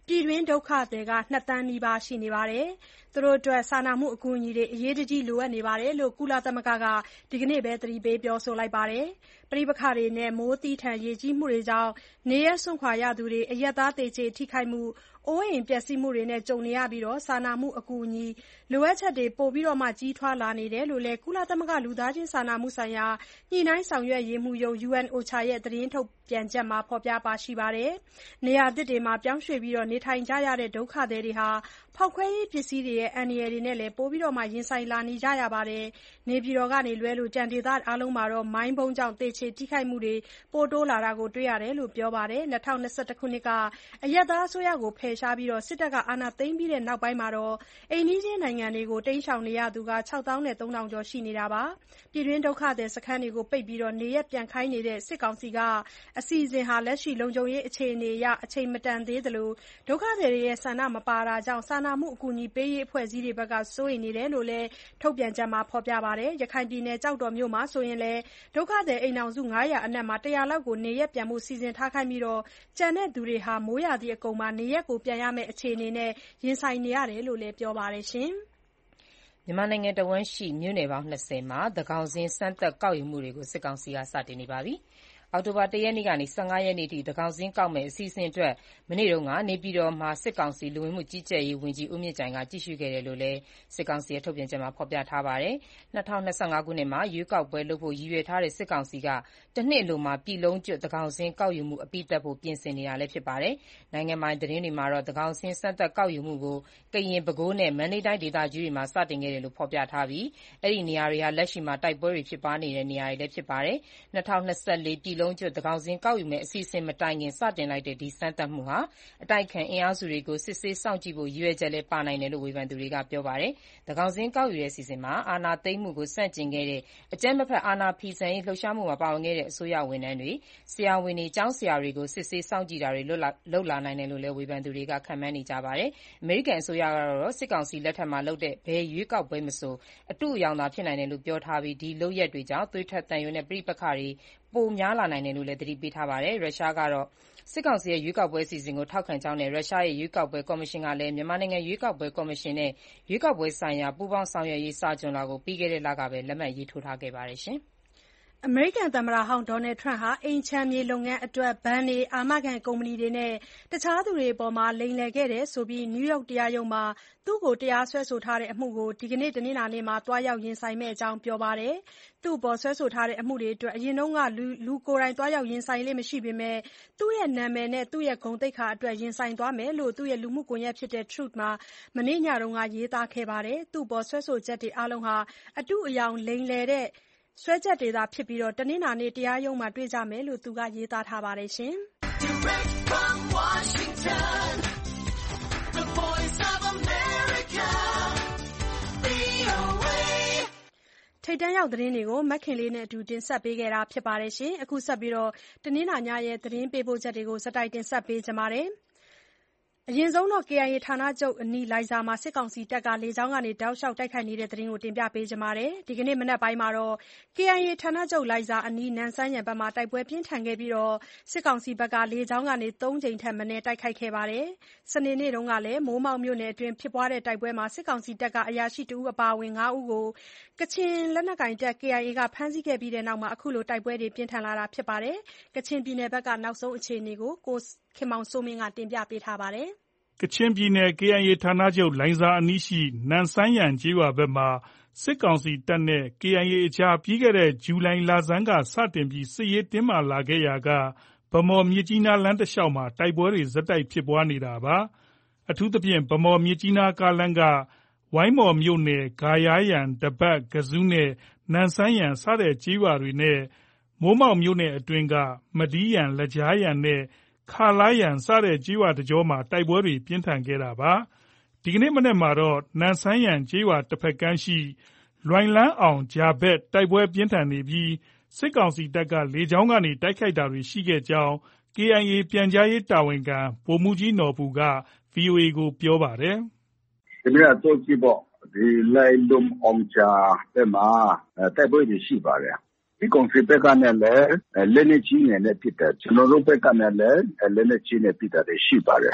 S2: ပြည်တွင်းဒုက္ခသည်ကနှစ်သန်းနီးပါးရှိနေပါတယ်။သူတို့အတွက်စာနာမှုအကူအညီတွေအရေးတကြီးလိုအပ်နေတယ်လို့ကုလသမဂ္ဂကဒီကနေ့ပဲသတိပေးပြောဆိုလိုက်ပါတယ်။ပဋိပက္ခတွေနဲ့မိုးသီးထန်ရေကြီးမှုတွေကြောင့်နေရပ်စွန့်ခွာရသူတွေအရပ်သားသေကျေထိခိုက်မှုအိုးအိမ်ပျက်စီးမှုတွေနဲ့ကြုံနေရပြီးစာနာမှုအကူအညီလိုအပ်ချက်တွေပိုပြီးကြီးထွားလာနေတယ်လို့လည်းကုလသမဂ္ဂလူသားချင်းစာနာမှုဆိုင်ရာညှိနှိုင်းဆောင်ရွက်ရေးမှူးရုံး U N O C H A ရဲ့သတင်းထုတ်ပြန်ချက်မှာဖော်ပြပါရှိပါတယ်။နေရာသစ်တွေမှာပြောင်းရွှေ့ပြီးနေထိုင်ကြရတဲ့ဒုက္ခသည်တွေဟာဖောက်ခွဲရေးပစ္စည်းတွေရဲ့အန္တရာယ်တွေနဲ့လည်းပိုပြီးရင်ဆိုင်လာနေကြရပါတယ်။နေပြည်တော်ကနေလွဲလို့ကျန်ဒေသအားလုံးမှာမိုင်းဗုံးကြောင့်သေကျေထိခိုက်မှုတွေပိုတိုးလာတာကိုတွေ့ရတယ်လို့ပြောပါတယ်။၂၀၂၁ခုနှစ်ကအရပ်သားအစိုးရကိုဖယ်ရှားပြီးစစ်တပ်ကအာဏာသိမ်းပြီးနောက်ပိုင်းမှာအိမ်နီးချင်းနိုင်ငံတွေကိုတိမ်းရှောင်နေရသူခြောက်သောင်းသုံးထောင်ကျော်ရှိနေတာပါ။ပြည်တွင်းဒုက္ခသည်စခန်းတွေကိုပိတ်ပြီးနေရပ်ပြန်ခိုင်းနေတဲ့စစ်ကောင်စီကအစီအစဉ်ဟာလက်ရှိလုံခြုံရေးအခြေအနေအရအချိန်မတန်သေးသလိုဒုက္ခသည်တွေရဲ့ဆန္ဒမပါတာကြောင့်စာနာမှုအကူအညီပေးရေးအဖွဲ့အစည်းတွေဘက်ကစိုးရိမ်နေတယ်လို့လည်းထုတ်ပြန်ချက်မှာဖော်ပြပါတယ်။ရခိုင်ပြည်နယ်ကျောက်တော်မြို့မှာဆိုရင်လည်းဒုက္ခသည်အိမ်ထောင်စုငါးရာအနက်မှာတရာလောက်ကိုနေရပ်ပြန်ဖို့စီစဉ်ထားခိုင်းပြီးကျန်တဲ့သူတွေဟာမိုးရာသီအကုန်မှာနေရပ်ကိုပြန်ရမယ့်အခြေအနေနဲ့ရင်ဆိုင်နေရတယ်လို့လည်းပြောပါတယ်ရှင်
S3: ။မြန်မာနိုင်ငံတဝန်းရှိမြို့နယ်ပေါင်း၂၀မှာသန်းခေါင်စာရင်းစမ်းသပ်ကောက်ယူမှုတွေကိုစစ်ကောင်စီကစတင်နေပါပြီ။အောက်တိုဘာလတစ်ရက်နေ့ကနေ၁၅ရက်နေ့ထိသန်းခေါင်စာရင်းကောက်မယ့်အစီအစဉ်အတွက်မနေ့ကနေပြည်တော်မှာစစ်ကောင်စီလူဝင်မှုကြီးကြပ်ရေးဝန်ကြီးဦးမြင့်ကြိုင်ကကြည့်ရှုခဲ့တယ်လို့လည်းစစ်ကောင်စီရဲ့ထုတ်ပြန်ချက်မှာဖော်ပြထားပါတယ်။၂၀၂၅ခုနှစ်မှာရွေးကောက်ပွဲလုပ်ဖို့ရည်ရွယ်ထားတဲ့စစ်ကောင်စီကတနှစ်အလိုမှာပြည်လုံးကျွတ်သန်းခေါင်စာရင်းကောက်ယူမှုအပြီးသတ်ဖို့ပြင်ဆင်နေတာလည်းဖြစ်ပါတယ်။နိုင်ငံပိုင်သတင်းတွေမှာတော့သန်းခေါင်စာရင်းစမ်းသပ်ကောက်ယူမှုကိုကရင်ပဲခူးနဲ့မန္တလေးတိုင်းဒေသကြီးတွေမှာစတင်ခဲ့တယ်လို့ဖော်ပြထားပြီးအဲဒီနေရာတွေဟာလက်ရှိမှာတိုက်ပွဲတွေဖြစ်ပွားနေတဲ့နေရာတွေလည်းဖြစ်ပါတယ်။၂၀၂၄ပြည်လုံးကျွတ်သန်းခေါင်စာရင်းကောက်ယူမယ့်အစီအစဉ်မတိုင်ခင်စတင်လိုက်တဲ့ဒီစမ်းသပ်မှုဟာအတိုက်အခံအင်အားစုတွေကိုစစ်ဆေးစောင့်ကြည့်ဖို့ရည်ရွယ်ချက်လည်းပါနိုင်တယ်လို့ဝေဖန်သူတွေကပြောပါတယ်။သန်းခေါင်စာရင်းကောက်ယူတဲ့အစီအစဉ်မှာအာဏာသိမ်းမှုကိုဆန့်ကျင်ခဲ့တဲ့အကြမ်းမဖက်အာဏာဖီဆန်ရေးလှုပ်ရှားမှုမှာပါဝင်ခဲ့တဲ့အစိုးရဝန်ထမ်းတွေ၊ဆရာဝန်တွေ၊ကျောင်းဆရာတွေကိုစစ်ဆေးစောင့်ကြည့်တာတွေလုပ်လာနိုင်တယ်လို့လည်းဝေဖန်သူတွေကခန့်မှန်းနေကြပါတယ်။အမေရိကန်အစိုးရကတော့စစ်ကောင်စီလက်ထက်မှာလုပ်တဲ့ဘယ်ရွေးကောက်ပွဲမဆိုအတုအယောင်သာဖြစ်နိုင်တယ်လို့ပြောထားပြီးဒီလုပ်ရပ်တွေကြောင့်သွေးထွက်သံယိုနဲ့ပဋိပက္ခတွေပိုများလာနိုင်တယ်လို့လည်းသတိပေးထားပါတယ်။ရုရှားကတော့စစ်ကောင်စီရဲ့ရွေးကောက်ပွဲအစီအစဉ်ကိုထောက်ခံကြောင်းနဲ့ရုရှားရဲ့ရွေးကောက်ပွဲကော်မရှင်ကလည်းမြန်မာနိုင်ငံရွေးကောက်ပွဲကော်မရှင်နဲ့ရွေးကောက်ပွဲဆိုင်ရာပူးပေါင်းဆောင်ရွက်ရေးစာချွန်လွှာကိုပြီးခဲ့တဲ့လကပဲလက်မှတ်ရေးထိုးထားခဲ့ပါတယ်။
S2: အမေရိကန်သမ္မတဟောင်းဒေါ်နယ်ထရန့်ဟာအိမ်ခြံမြေလုပ်ငန်းအတွက်ဘဏ်တွေ၊အာမခံကုမ္ပဏီတွေနဲ့တခြားသူတွေအပေါ်လိမ်လည်ခဲ့တယ်ဆိုပြီးနယူးယောက်တရားရုံးမှာသူ့ကိုတရားစွဲဆိုထားတဲ့အမှုကိုဒီနေ့တနင်္လာနေ့မှာသွားရောက်ရင်ဆိုင်မယ့်အကြောင်းပြောပါတယ်။သူ့အပေါ်စွဲဆိုထားတဲ့အမှုတွေအတွက်အရင်ကလူကိုယ်တိုင်သွားရောက်ရင်ဆိုင်လေ့မရှိပေမဲ့သူ့နာမည်နဲ့သူ့ဂုဏ်သိက္ခာအတွက်ရင်ဆိုင်သွားမယ်လို့သူ့လူမှုကွန်ရက် Truth မှာမနေ့ညကရေးသားခဲ့ပါတယ်။သူ့အပေါ်စွဲဆိုချက်တွေအားလုံးဟာအတုအယောင်လိမ်လည်တဲ့စွဲချက်တွေသာဖြစ်ပြီးတနင်္လာနေ့တရားရုံးမှာတွေ့ကြမယ်လို့သူကရေးသားထားပါတယ်။
S7: Direct from Washington, the voice of America, V O A
S2: ထိပ်တန်းရောက်သတင်းတွေကိုမခင်လေးနဲ့အတူတင်ဆက်ပေးခဲ့တာဖြစ်ပါတယ်။အခုဆက်ပြီးတနင်္လာညရဲ့သတင်းပေးပို့ချက်တွေကိုစတိုက်တင်ဆက်ပေးကြပါမယ်။ အရင်ဆုံး ကေအိုင်အေ ဌာနချုပ်အနီးလိုင်ဇာမှာစစ်ကောင်စီတပ်ကလေကြောင်းကနေတောက်လျှောက်တိုက်ခိုက်နေတဲ့သတင်းကိုတင်ပြပေးကြပါမယ်။ဒီကနေ့မနက်ပိုင်းမှာ ကေအိုင်အေ ဌာနချုပ်လိုင်ဇာအနီးနမ့်စမ်းယန်ဘက်မှာတိုက်ပွဲပြင်းထန်ခဲ့ပြီးစစ်ကောင်စီဘက်ကလေကြောင်းကနေသုံးကြိမ်ထက်မနည်းတိုက်ခိုက်ခဲ့ပါတယ်။စနေနေ့ကလည်းမိုးမောက်မြို့နယ်အတွင်းဖြစ်ပွားတဲ့တိုက်ပွဲမှာစစ်ကောင်စီတပ်ကအရာရှိတဦးအပါအဝင်ငါးဦးကိုကချင်လက်နက်ကိုင်တပ် ကေအိုင်အေ ကဖမ်းဆီးခဲ့ပြီးနောက်အခုလိုတိုက်ပွဲတွေပြင်းထန်လာတာဖြစ်ပါတယ်။ကချင်ပြည်နယ်ဘက်ကနောက်ဆုံးအခြေအနေကိုကိုခင်မောင်စိုးမင်းကတင်ပြပေးထားပါတယ်။
S8: ကချင်ပြည်နယ် ကေအိုင်အေ ဌာနချုပ်လိုင်ဇာအနီးရှိနမ့်စမ်းယန်ကျေးရွာဘက်မှာစစ်ကောင်စီတပ်နဲ့ ကေအိုင်အေ အကြားပြီးခဲ့တဲ့ဇူလိုင်လဆန်းကစတင်ပြီးစစ်ရေးတင်းမာလာခဲ့ရာကဗန်းမော်-မြစ်ကြီးနားလမ်းတလျှောက်မှာတိုက်ပွဲတွေဆက်တိုက်ဖြစ်ပွားနေတာပါ။အထူးသဖြင့်ဗန်းမော်-မြစ်ကြီးနားကားလမ်းကဝိုင်းမော်မြို့နယ်ဂါယာယန်၊ဒဘတ်၊ကဇူးနဲ့နမ့်စမ်းယန်စတဲ့ကျေးရွာတွေနဲ့မိုးမောက်မြို့နယ်အတွင်းကမဒီးယန်၊လဂျားယန်နဲ့ခါလားယန်စတဲ့ကျေးရွာတကြောမှာတိုက်ပွဲတွေပြင်းထန်ခဲ့တာပါ။ဒီကနေ့မနက်မှာတော့နမ့်စမ်းယန်ကျေးရွာတဘက်ကမ်းရှိလွိုင်လန်းအောင်ကြားဘက်တိုက်ပွဲပြင်းထန်နေပြီးစစ်ကောင်စီတပ်ကလေကြောင်းကနေတိုက်ခိုက်တာတွေရှိခဲ့ကြောင်း ကေအိုင်အေ ပြန်ကြားရေးတာဝန်ခံဗိုလ်မှူးကြီးနော်ဘူက ဗွီအိုအေကိုပြောပါတယ်
S4: ။ "ဒီနေ့အတော့ကြည့်ပေါ့ဒီလိုင်လုံအောင်ကြားဘက်မှာတိုက်ပွဲတွေရှိပါတယ်။ဒီကောင်စစ်ဘက်ကလည်းလက်နက်ကြီးနဲ့ပစ်တယ်ကျွန်တော်တို့ဘက်ကလည်းလက်နက်ကြီးနဲ့ပစ်တာတွေရှိပါတယ်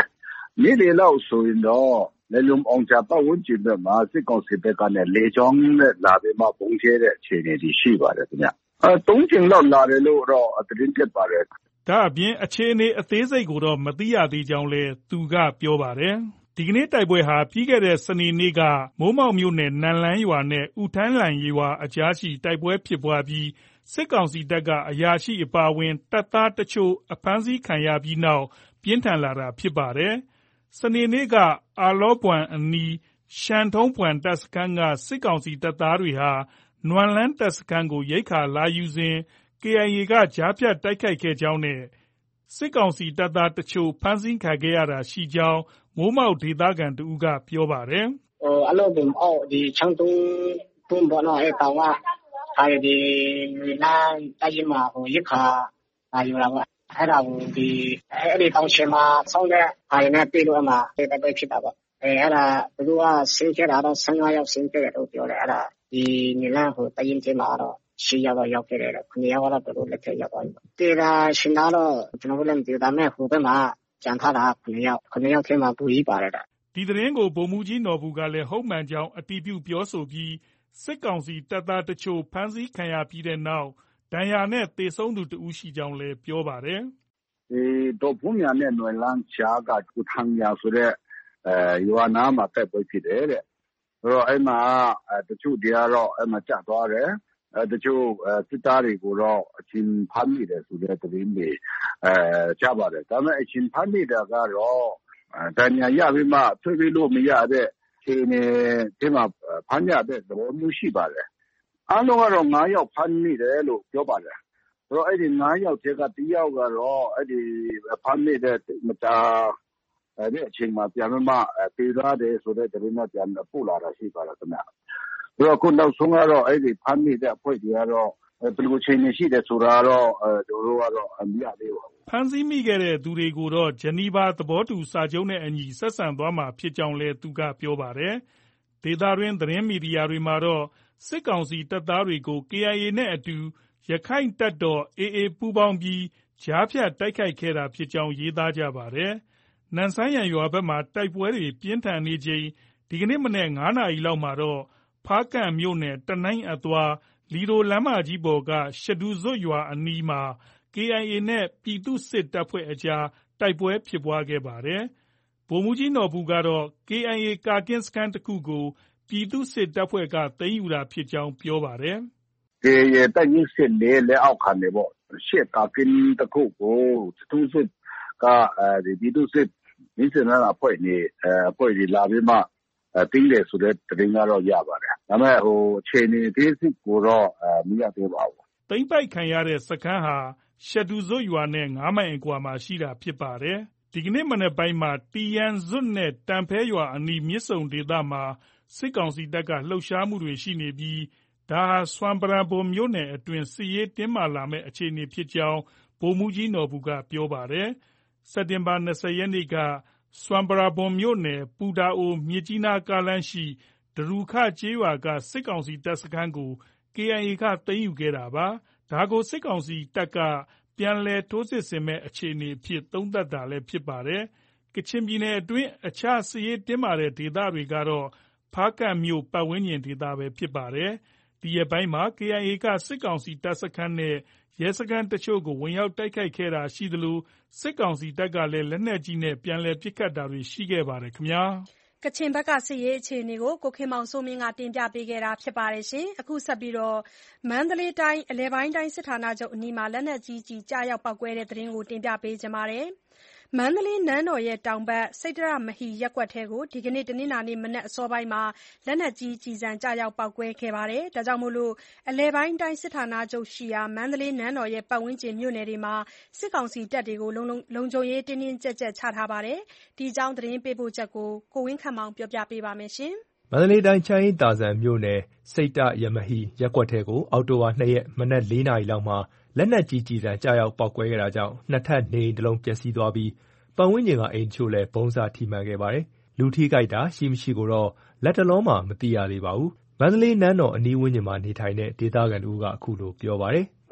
S4: နေ့လယ်လောက်ဆိုရင်တော့လေလုံအောင်ချပတ်ဝန်းကျင်ဘက်မှာစစ်ကောင်စီဘက်ကနေလေကြောင်းနဲ့လာပြီးမှပုံကျဲတဲ့အခြေအနေတွေရှိပါတယ်ခင်ဗျ။အဲသုံးကြိမ်လောက်လာတယ်လို့တော့သတင်းတက်ပါတယ်
S8: ။ဒါအပြင်အခြေအနေအသေးစိတ်ကိုတော့မသိရသေးကြောင်းလည်းသူကပြောပါတယ်။ဒီကနေ့တိုက်ပွဲဟာပြီးခဲ့တဲ့စနေနေ့ကမိုးမောက်မြို့နယ်နန်လန်းရွာနဲ့ဥထန်းလန်ရွာအကြားရှိတိုက်ပွဲဖြစ်ပွားပြီးစစ်ကောင်စီတပ်ကအရာရှိအပါအဝင်တပ်သားတချို့အဖမ်းဆီးခံရပြီးနောက်ပြင်းထန်လာတာဖြစ်ပါတယ်။စနေနေ့ကအာလောပွမ်အနီးရှန်ထုံးပွမ်တပ်စခန်းကစစ်ကောင်စီတပ်သားတွေဟာနွမ်လန်းတပ်စခန်းကိုရိက္ခာလာယူစဉ် ကေအိုင်အေ ကကြားဖြတ်တိုက်ခိုက်ခဲ့ကြောင်းနဲ့စစ်ကောင်စီတပ်သားတချို့ဖမ်းဆီးခံခဲ့ရတာရှိကြောင်းမိုးမောက်ဒေသခံတဦးကပြောပါတယ်
S9: ။ဟိုအလို့ဘုံအော်ဒီချန်တုံးတုံးဘောနော်အဲတောင်ကအဲဒီလမ်းတိုင်းမှာဟိုရိက္ခာလာယူလာပါအဲ့ဒါကိုဒီအဲ့ဒီတောင်ချင်မှာဆောင်းတဲ့ဟာရနဲ့ပြည်လို့အမှတိုက်ပွဲဖြစ်တာပေါ့အဲအဲ့ဒါသူတို့ကဆင်းခဲ့တာတော့ဆင်း၅ယောက်ဆင်းခဲ့တယ်လို့ပြောတယ်အဲ့ဒါဒီနီလန်းဟိုတရင်ချင်းမှာတော့ရှင်းရတော့ရောက်ခဲ့တယ်ခုနှစ်ယောက်ကတော့သူတို့လက်ထက်ရောက်သွားပြီတေတာရှင်သားတော့ကျွန်တော်တို့လည်းမသိဘူးဒါပေမဲ့ဟိုဘက်မှာကြံထားတာခုနှစ်ယောက်ခုနှစ်ယောက်ထဲမှာပူကြီးပါတယ်တာ
S8: ဒီသတင်းကိုဗိုလ်မှူးကြီးနော်ဘူးကလည်းဟုတ်မှန်ကြောင်းအတည်ပြုပြောဆိုပြီးစစ်ကောင်စီတပ်သားတချို့ဖမ်းဆီးခံရပြီးတဲ့နောက်ဒဏ်ရာနဲ့သေဆုံးသူတဦးရှိကြောင်းလည်းပြောပါတယ်
S4: ။ဒီတော့ဘုံညာနဲ့နွယ်လန်းချာကကုထန်းညာဆိုတဲ့အဲရွာနာမှာတက်ပွဲဖြစ်တယ်တဲ့။ဆိုတော့အဲ့မှာတချို့တွေကတော့အဲ့မှာကျသွားတယ်။အဲတချို့စစ်သားတွေကိုတော့အချင်းဖမ်းမိတယ်ဆိုတဲ့သတင်းတွေအဲကြားပါတယ်။ဒါပေမဲ့အချင်းဖမ်းမိတာကတော့ဒဏ်ရာရပြီးမှဆွေးပြီးလို့မရတဲ့ခြေနေဒီမှာဖမ်းရတဲ့သဘောမျိုးရှိပါတယ်။အားလုံးကတော့၅ယောက်ဖမ်းမိတယ်လို့ပြောပါတယ်။ဆိုတော့အဲ့ဒီ၅ယောက်ထဲကတစ်ယောက်ကတော့အဲ့ဒီဖမ်းမိတဲ့မတာအဲ့ဒီအချိန်မှာပြန်မှပြေးသွားတယ်ဆိုတဲ့သတင်းနဲ့ပြန်ပို့လာတာရှိပါတယ်ခင်ဗျာ။ဆိုတော့ခုနောက်ဆုံးကတော့အဲ့ဒီဖမ်းမိတဲ့အဖွဲ့တွေကတော့ဘယ်လိုချိန်နေရှိတယ်ဆိုတာတော့တို့တို့ကတော့အမြတ်သေးပါဘူး
S8: ဖမ်းဆီးမိခဲ့တဲ့သူတွေကိုတော့ဂျနီဗာသဘောတူစာချုပ်နဲ့အညီဆက်ဆံသွားမှာဖြစ်ကြောင်းလည်းသူကပြောပါတယ်။ဒေသတွင်းသတင်းမီဒီယာတွေမှာတော့စစ်ကောင်စီတပ်သားတွေကို ကေအိုင်အေ နဲ့အတူရခိုင်တပ်တော် အေအေ ပူးပေါင်းပြီးကြားဖြတ်တိုက်ခိုက်ခဲ့တာဖြစ်ကြောင်းရေးသားကြပါတယ်။နန်ဆန်းယန်ရွာဘက်မှာတိုက်ပွဲတွေပြင်းထန်နေချိန်ဒီကနေ့မနက်၅နာရီလောက်မှာတော့ဖားကန့်မြို့နယ်တနိုင်းအသွားလီဒိုလမ်းမကြီးပေါ်ကရှဒူဇွတ်ရွာအနီးမှာကေအိုင်အေ နဲ့ပြည်သူ့စစ်တပ်ဖွဲ့အကြားတိုက်ပွဲဖြစ်ပွားခဲ့ပါတယ်။ဗိုလ်မှူးကြီးနော်ဘူကတော့ ကေအိုင်အေ ကာကင်းစခန်းတစ်ခုကိုပြည်သူ့စစ်တပ်ဖွဲ့ကသိမ်းယူတာဖြစ်ကြောင်းပြောပါတယ်
S4: ။ကေအိုင်အေတပ်ရင်းစစ်လေးလက်အောက်ခံနေပေါ့ရှစ်ကာကင်းတစ်ခုကိုသူ့စစ်ကအဲဒီပြည်သူ့စစ်မိစနာအဖွဲ့နေအဖွဲ့ဒီလာပြီးမှတင်းတယ်ဆိုတဲ့သတင်းကတော့ရပါတယ်။ဒါပေမဲ့ဟိုအခြေအနေသေးစိတ်ကိုတော့မရသေးပါဘူး
S8: ။သိမ်းပိုက်ခံရတဲ့စခန်းဟာရှဒူဇွတ်ရွာနဲ့၅မိုင်အကွာမှာရှိတာဖြစ်ပါတယ်။ဒီကနေ့မနက်ပိုင်းမှာတီယန်ဇွတ်နဲ့တန်ဖဲရွာအနီးမြစ်ဆုံဒေသမှာစစ်ကောင်စီတပ်ကလှုပ်ရှားမှုတွေရှိနေပြီးဒါဟာဆွမ်ပရာဘွမ်မြို့နယ်အတွင်းစစ်ရေးတင်းမာလာမယ့်အခြေအနေဖြစ်ကြောင်းဗိုလ်မှူးကြီးနော်ဘူကပြောပါတယ်။စက်တင်ဘာ၂၀ရက်နေ့ကဆွမ်ပရာဘွမ်မြို့နယ်ပူတာအိုမြစ်ကြီးနားကားလမ်းရှိဒရူခကျေးရွာကစစ်ကောင်စီတပ်စခန်းကို ကေအိုင်အေ ကသိမ်းယူခဲ့တာပါ။ဒါကိုစစ်ကောင်စီတပ်ကပြန်လည်ထိုးစစ်ဆင်မယ့်အခြေအနေအဖြစ်သုံးသပ်တာလည်းဖြစ်ပါတယ်။ကချင်ပြည်နယ်အတွင်းအခြားစစ်ရေးတင်းမာတဲ့ဒေသတွေကတော့ဖားကန့်မြို့ပတ်ဝန်းကျင်ဒေသပဲဖြစ်ပါတယ်။ဒီရက်ပိုင်းမှာ ကေအိုင်အေ ကစစ်ကောင်စီတပ်စခန်းနဲ့ရဲစခန်းတချို့ကိုဝင်ရောက်တိုက်ခိုက်ခဲ့တာရှိသလိုစစ်ကောင်စီတပ်ကလည်းလက်နက်ကြီးနဲ့ပြန်လည်ပစ်ခတ်တာတွေရှိခဲ့ပါတယ်ခင်ဗျာ
S2: ။ကချင်ဘက်ကစစ်ရေးအခြေအနေကိုကိုခင်မောင်စိုးမင်းကတင်ပြပေးခဲ့တာဖြစ်ပါတယ်ရှင်။အခုဆက်ပြီးတော့မန္တလေးတိုင်းအလဲပိုင်းတိုင်းစစ်ဌာနချုပ်အနီးမှာလက်နက်ကြီးကြီးကြားရောက်ပောက်ကွဲတဲ့သတင်းကိုတင်ပြပေးကြပါမယ်။မန္တလေးနန်းတော်ရဲ့တောင်ဘက်စိတ္တရမဟီရပ်ကွက်ထဲကိုဒီကနေ့တနင်္လာနေ့မနက်အစောပိုင်းမှာလက်နက်ကြီးကြီးစံကြားရောက်ပောက်ကွဲခဲ့ပါတယ်။ဒါကြောင့်မို့လို့အလဲပိုင်းတိုင်းစစ်ဌာနချုပ်ရှိရာမန္တလေးနန်းတော်ရဲ့ပတ်ဝန်းကျင်မြို့နယ်တွေမှာစစ်ကောင်စီတပ်တွေကိုလုံလုံခြုံရေးတင်းတင်းကြပ်ကြပ်ချထားပါတယ်။ဒီအကြောင်းသတင်းပေးပို့ချက်ကိုကိုဝင်းခန့်မောင်ပြောပြပေးပါမယ်ရှင်
S10: ။မန္တလေးတိုင်းချမ်းအေးတာဆန်မြို့နယ်စိတ္တရမဟီရပ်ကွက်ထဲကိုအောက်တိုဘာ၂ရက်မနက်၄နာရီလောက်မှာလက်နက်ကြီးကြီးစံကြားရောက်ပောက်ကွဲခဲ့တာကြောင့်နှစ်ထပ်နေအိမ်တစ်လုံးပျက်စီးသွားပြီးပတ်ဝန်းကျင်ကအိမ်ချို့လည်းဘုံစာထိမှန်ခဲ့ပါတယ်။လူထိခိုက်တာရှိမရှိကိုတော့လက်တလုံးမှမသိရသေးပါဘူး။မန္တလေးနန်းတော်အနီးဝန်းကျင်မှာနေထိုင်တဲ့ဒေသခံတို့ကအခုလိုပြောပါတယ်
S4: ။လူ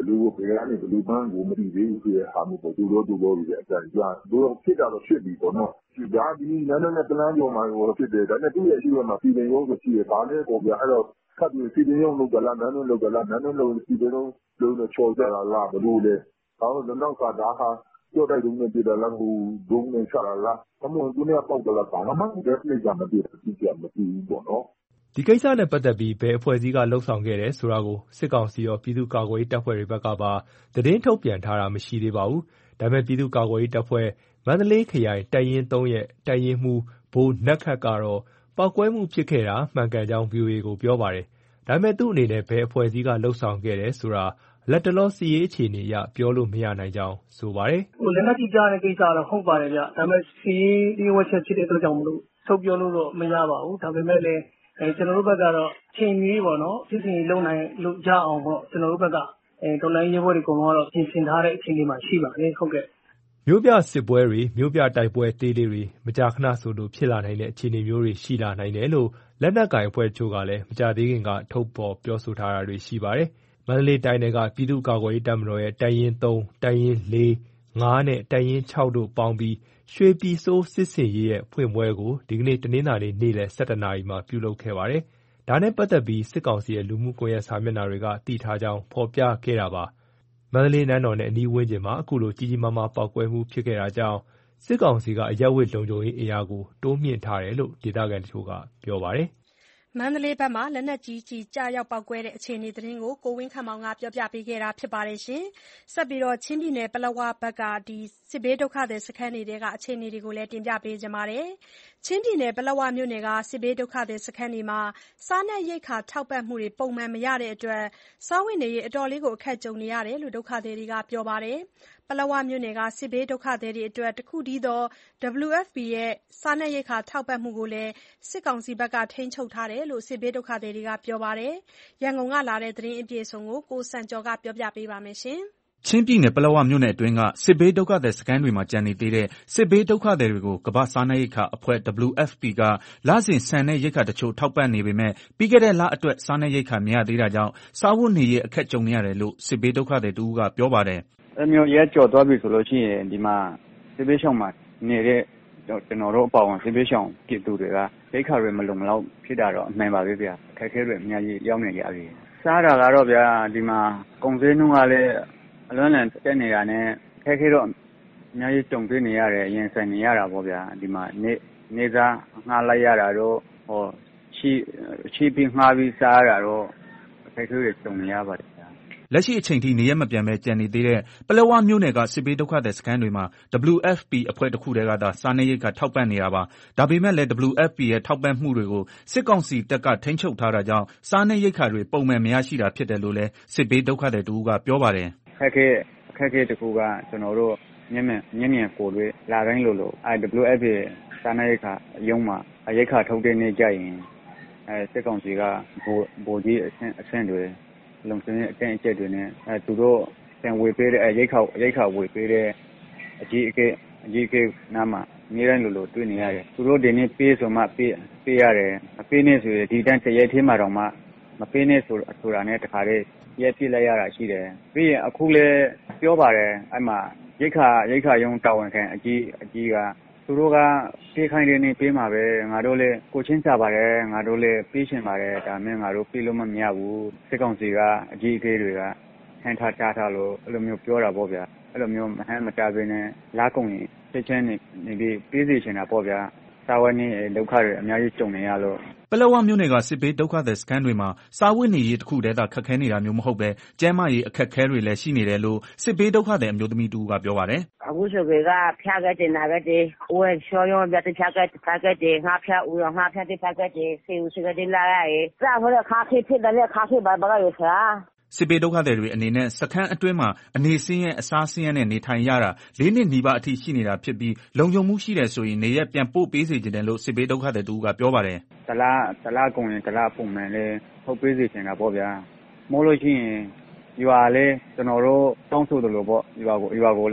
S11: လို့ဘယ်ကနေဘယ်လိုမှန်းကိုမသိသေးဘူးဆိုတဲ့ဟာမျိုးပေါ့သူတို့တို့တို့ရဲ့အကြံကြားသူတို့ဖြစ်တာတော့ဖြစ်ပြီပေါ့နော်ဒါဒီနန်းနဲ့တလန်းကျော်မှာဟိုဖြစ်တယ်ဒါနဲ့သူ့ရဲ့အရှိရမှာပြည်ပရုံးကိုရှိရဒါနဲ့ပေါ့ဗျာအဲ့တော့ခပ်ပြီးပြည်ပရုံးလုပ်ကြလားနန်းလုပ်ကြလားနန်းလုပ်ပြည်ပရုံးလုံးနဲ့ချော်ကြတာလားဘယ်လိုလဲဒါတော့နောက်ကဒါဟာပြောတဲ့လူနဲ့ပြည်တယ်လားဟိုဒုံနဲ့ချလာလားအမှန်သူနဲ့ပေါက်ကြလားဘာမှမဟုတ်တဲ့နေ့ကမပြည့်ဘူးကြမပြည့်ဘူးပေါ့နော်
S10: ဒီကိစ္စနဲ့ပတ်သက်ပြီးဘယ်အဖွဲ့အစည်းကလှုပ်ဆောင်ခဲ့တယ်ဆိုတာကိုစစ်ကောင်စီရောပြည်သူ့ကာကွယ်ရေးတပ်ဖွဲ့တွေဘက်ကပါသတင်းထုတ်ပြန်ထားတာမရှိသေးပါဘူး။ဒါပေမဲ့ပြည်သူ့ကာကွယ်ရေးတပ်ဖွဲ့မန္တလေးခရိုင်တပ်ရင်းသုံးရဲ့တပ်ရင်းမှူးဗိုလ်နက်ခတ်ကတော့ပောက်ကွဲမှုဖြစ်ခဲ့တာမှန်ကန်ကြောင်း ဗွီအိုအေ ကိုပြောပါတယ်။ဒါပေမဲ့သူ့အနေနဲ့ဘယ်အဖွဲ့အစည်းကလှုပ်ဆောင်ခဲ့တယ်ဆိုတာလတ်တလောစစ်ရေးအခြေအနေအရပြောလို့မရနိုင်ကြောင်းဆိုပါတယ်
S12: ။လက်နက်ကြီးကြားတဲ့ကိစ္စကတော့ဟုတ်ပါတယ်ဗျ။ဒါပေမဲ့စစ်ရေးလျှို့ဝှက်ချက်ဖြစ်တဲ့အတွက်ကြောင့်မို့လို့ထုတ်ပြောလို့တော့မရပါဘူး။ဒါပေမဲ့လည်းအဲကျွန်တော်တို့ဘက်ကတော့ချိန်မီပေါ့နော်စစ်စင်လုံနိုင်လို့ရအောင်ပေါ့ကျွန်တော်တို့ဘက်ကအဲတော်လိုင်းရဲဘော်တွေအကုန်လုံးကတော့ပြင်ဆင်ထားတဲ့အချိန်လေးမှာရှိပါတယ်ဟုတ်ကဲ့
S10: မြို့ပြစစ်ပွဲတွေမြို့ပြတိုက်ပွဲတေးလေးတွေမကြာခဏဆိုလိုဖြစ်လာနိုင်တဲ့အခြေအနေမျိုးတွေရှိလာနိုင်တယ်လို့လက်နက်ကင်အဖွဲ့ချို့ကလည်းမကြသေးခင်ကထုတ်ပေါ်ပြောဆိုထားတာတွေရှိပါတယ်။မန္တလေးတိုင်းကပြည်သူ့ကာကွယ်ရေးတပ်မတော်ရဲ့တပ်ရင်းသုံးတပ်ရင်းလေးငါးနဲ့တပ်ရင်းခြောက်တို့ပေါင်းပြီးရွှေပြည်စိုးစစ်စင်ရေးရဲ့ဖွင့်ပွဲကိုဒီကနေ့တနင်္လာနေ့နေ့လယ်၁၁နာရီမှာပြုလုပ်ခဲ့ပါတယ်။ဒါနဲ့ပတ်သက်ပြီးစစ်ကောင်စီရဲ့လူမှုကွန်ရက်စာမျက်နှာတွေကသိထားကြောင်းဖော်ပြခဲ့တာပါ။မန္တလေးနန်းတော်နဲ့အနီးဝန်းကျင်မှာအခုလိုကြီးကြီးမားမားပေါက်ကွဲမှုဖြစ်ခဲ့တာကြောင့်စစ်ကောင်စီကအရပ်ဝတ်လုံခြုံရေးအင်အားကိုတိုးမြှင့်ထားတယ်လို့ဒေသခံတချို့ကပြောပါတယ်။
S2: မန္တလေးဘက်မှာလက်နက်ကြီးကြီးကျရောက်ပေါက်ကွဲတဲ့အခြေအနေသတင်းကိုကိုဝင်းခန့်မောင်ကပြောပြပေးခဲ့တာဖြစ်ပါတယ်ရှင်။ဆက်ပြီးတော့ချင်းပြည်နယ်ပလက်ဝဘက်ကဒီစစ်ဘေးဒုက္ခသည်စခန်းတွေကအခြေအနေတွေကိုလည်းတင်ပြပေးကြပါမယ်။ချင်းပြည်နယ်ပလက်ဝမြို့နယ်ကစစ်ဘေးဒုက္ခသည်စခန်းတွေမှာစားနပ်ရိက္ခာထောက်ပံ့မှုတွေပုံမှန်မရတဲ့အတွက်စားဝတ်နေရေးအတော်လေးကိုအခက်ကြုံနေရတယ်လို့ဒုက္ခသည်တွေကပြောပါတယ်။ပလက်ဝမြို့နယ်ကစစ်ဘေးဒုက္ခသည်တွေအတွက်တခုတည်းသော ဒဘလျူ အက်ဖ် ပီ ရဲ့စားနပ်ရိက္ခာထောက်ပံ့မှုကိုလည်းစစ်ကောင်စီဘက်ကထိန်းချုပ်ထားတယ်လို့စစ်ဘေးဒုက္ခသည်တွေကပြောပါတယ်။ရန်ကုန်ကလာတဲ့သတင်းအပြည့်အစုံကိုကိုစံကျော်ကပြောပြပေးပါမယ်။
S13: ချင်းပြည်နယ်ပလက်ဝမြို့နယ်အတွင်းကစစ်ဘေးဒုက္ခသည်စခန်းတွေမှာကျန်နေသေးတဲ့စစ်ဘေးဒုက္ခသည်တွေကိုကမ္ဘာ့စားနပ်ရိက္ခာအဖွဲ့ ဒဘလျူ အက်ဖ် ပီ ကလစဉ်ဆန်တဲ့ရိက္ခာတချို့ထောက်ပံ့နေပေမဲ့ပြီးခဲ့တဲ့လအတွက်စားနပ်ရိက္ခာမရသေးတာကြောင့်စားဝတ်နေရေးအခက်ကြုံနေရတယ်လို့စစ်ဘေးဒုက္ခသည်တဦးကပြောပါတယ်
S14: ။အဲမျိုးရဲကြော်သွားပြီဆိုလို့ရှိရင်ဒီမှာစစ်ဘေးရှောင်မှာနေတဲ့ကျွန်တော်တို့အပေါင်းစစ်ဘေးရှောင်ပြည်သူတွေကရိက္ခာတွေမလုံမလောက်ဖြစ်တာတော့အမှန်ပါပဲဗျာ။အခက်အခဲတွေအများကြီးရောက်နေကြပြီ။စားတာကတော့ဗျာဒီမှာကုန်စည်နှုန်းကလည်းအလွန်လန်တက်နေတာနဲ့ခက်ခဲတော့အများကြီးကြုံတွေ့နေရတယ်ရင်ဆိုင်နေရတာပေါ့ဗျာဒီမှာနေနေသားငှားလိုက်ရတာတော့ဟောချီချီပြီးငှားပြီးစားရတာတော့ခက်ခဲတွေကြုံနေရပါတယ်
S13: လက်ရှိအချိန်ထိနေရမပြန်ပဲကြံနေသေးတဲ့ပလက်ဝမြို့နယ်ကစစ်ဘေးဒုက္ခသည်စခန်းတွေမှာ ဒဘလျူ အက်ဖ် ပီ အဖွဲ့တစ်ခုတည်းကသာစားနပ်ရိက္ခာထောက်ပံ့နေတာပါ။ဒါပေမဲ့လည်း ဒဘလျူ အက်ဖ် ပီ ရဲ့ထောက်ပံ့မှုတွေကိုစစ်ကောင်စီတပ်ကထိန်းချုပ်ထားတာကြောင့်စားနပ်ရိက္ခာတွေပုံမှန်မရရှိတာဖြစ်တယ်လို့လည်းစစ်ဘေးဒုက္ခသည်တဦးကပြောပါတယ်
S14: ။ခက်ခဲအခက်အခဲတစ်ခုကကျွန်တော်တို့မျက်မြင်မျက်မြင်ကိုယ်တွေလာတိုင်းလို့လို့အဲ ဒဘလျူ အက်ဖ် ပီ စားနပ်ရိက္ခာအယုံမှာရိက္ခာထုတ်တဲ့နေ့ကြရင်အဲစစ်ကောင်စီကဗိုလ်ဗိုလ်ကြီးအဆင့်အဆင့်တွေလုံခြုံရေးအကျဉ်းအကျပ်တွေနဲ့အဲသူတို့ပြန်ဝေပေးတဲ့အဲရိတ်ခါရိတ်ခါဝေပေးတဲ့အကြီးအကဲအကြီးအကဲနားမှာနေတိုင်းလိုလိုတွေ့နေရတယ်သူတို့ဒီနေ့ပေးဆိုမှပေးပေးရတယ်မပေးနေဆိုရင်ဒီတန်းတရက်သေးမှတော့မှမပေးနေဆိုဆိုတာနဲ့တခါတည်းရက်ပြစ်လိုက်ရတာရှိတယ်ပြီးရင်အခုလဲပြောပါတယ်အဲ့မှာရိတ်ခါရိတ်ခါရုံတာဝန်ခံအကြီးအကြီးကသူတို့ကပေးခိုင်းတဲ့နေ့ပေးမှာပဲငါတို့လည်းကိုချင်းချပါတယ်ငါတို့လည်းပေးရှင်ပါတယ်ဒါမှမဟုတ်ငါတို့ပေးလို့မရဘူးစစ်ကောင်စီကအကြီးအကဲတွေကဟန်ထားတာထားလို့အဲ့လိုမျိုးပြောတာပေါ့ဗျာအဲ့လိုမျိုးမဟန်မတားဘဲနဲ့လာကုန်ရင်ချက်ချင်းနေနေပြီးပေးစီချင်တာပေါ့ဗျာစာဝတ်နေဒုက္ခတွေအများကြီးကြုံနေရလို့
S13: ပလက်ဝမြို့နယ်ကစစ်ဘေးဒုက္ခသည်စခန်းတွေမှာစားဝတ်နေရေးတစ်ခုတည်းသာခက်ခဲနေတာမျိုးမဟုတ်ပဲကျန်းမာရေးအခက်အခဲတွေလည်းရှိနေတယ်လို့စစ်ဘေးဒုက္ခသည်အမျိုးသမီးတူကပြောပါတယ်
S15: အခုဆိုကဖျားခဲ့တဲ့နာခဲ့တဲ့ဝဲချောရောပြတ်ဖျားခဲ့ဖျားခဲ့တဲ့ငါဖျားဦးရောငါဖျားတဲ့ဖျားခဲ့တဲ့ဆေးဦးစကတဲ့လာရဲစားဖို့ခါခေဖြစ်တယ်ခါခေဘာဘာရဆရာ
S13: စစ်ဘေးဒုက္ခသည်တွေအနေနဲ့စခန်းအတွင်းမှာအနေဆင်းရဲအစားဆင်းရဲနဲ့နေထိုင်ရတာလေးနှစ်နီးပါးအထိရှိနေတာဖြစ်ပြီးလုံခြုံမှုရှိတယ်ဆိုရင်နေရပြန်ပို့ပေးစေချင်တယ်လို့စစ်ဘေးဒုက္ခသည်တူကပြောပါတယ်
S14: တလားတလားကုန်ရင်တလားပုံမှန်လေးထုတ်ပေးစေချင်တာပေါ့ဗျာမို့လို့ရှိရင်ရွာလေးကျွန်တော်တို့တောင်းဆိုတယ်လို့ပေါ့ရွာကိုရွာကိုလည်း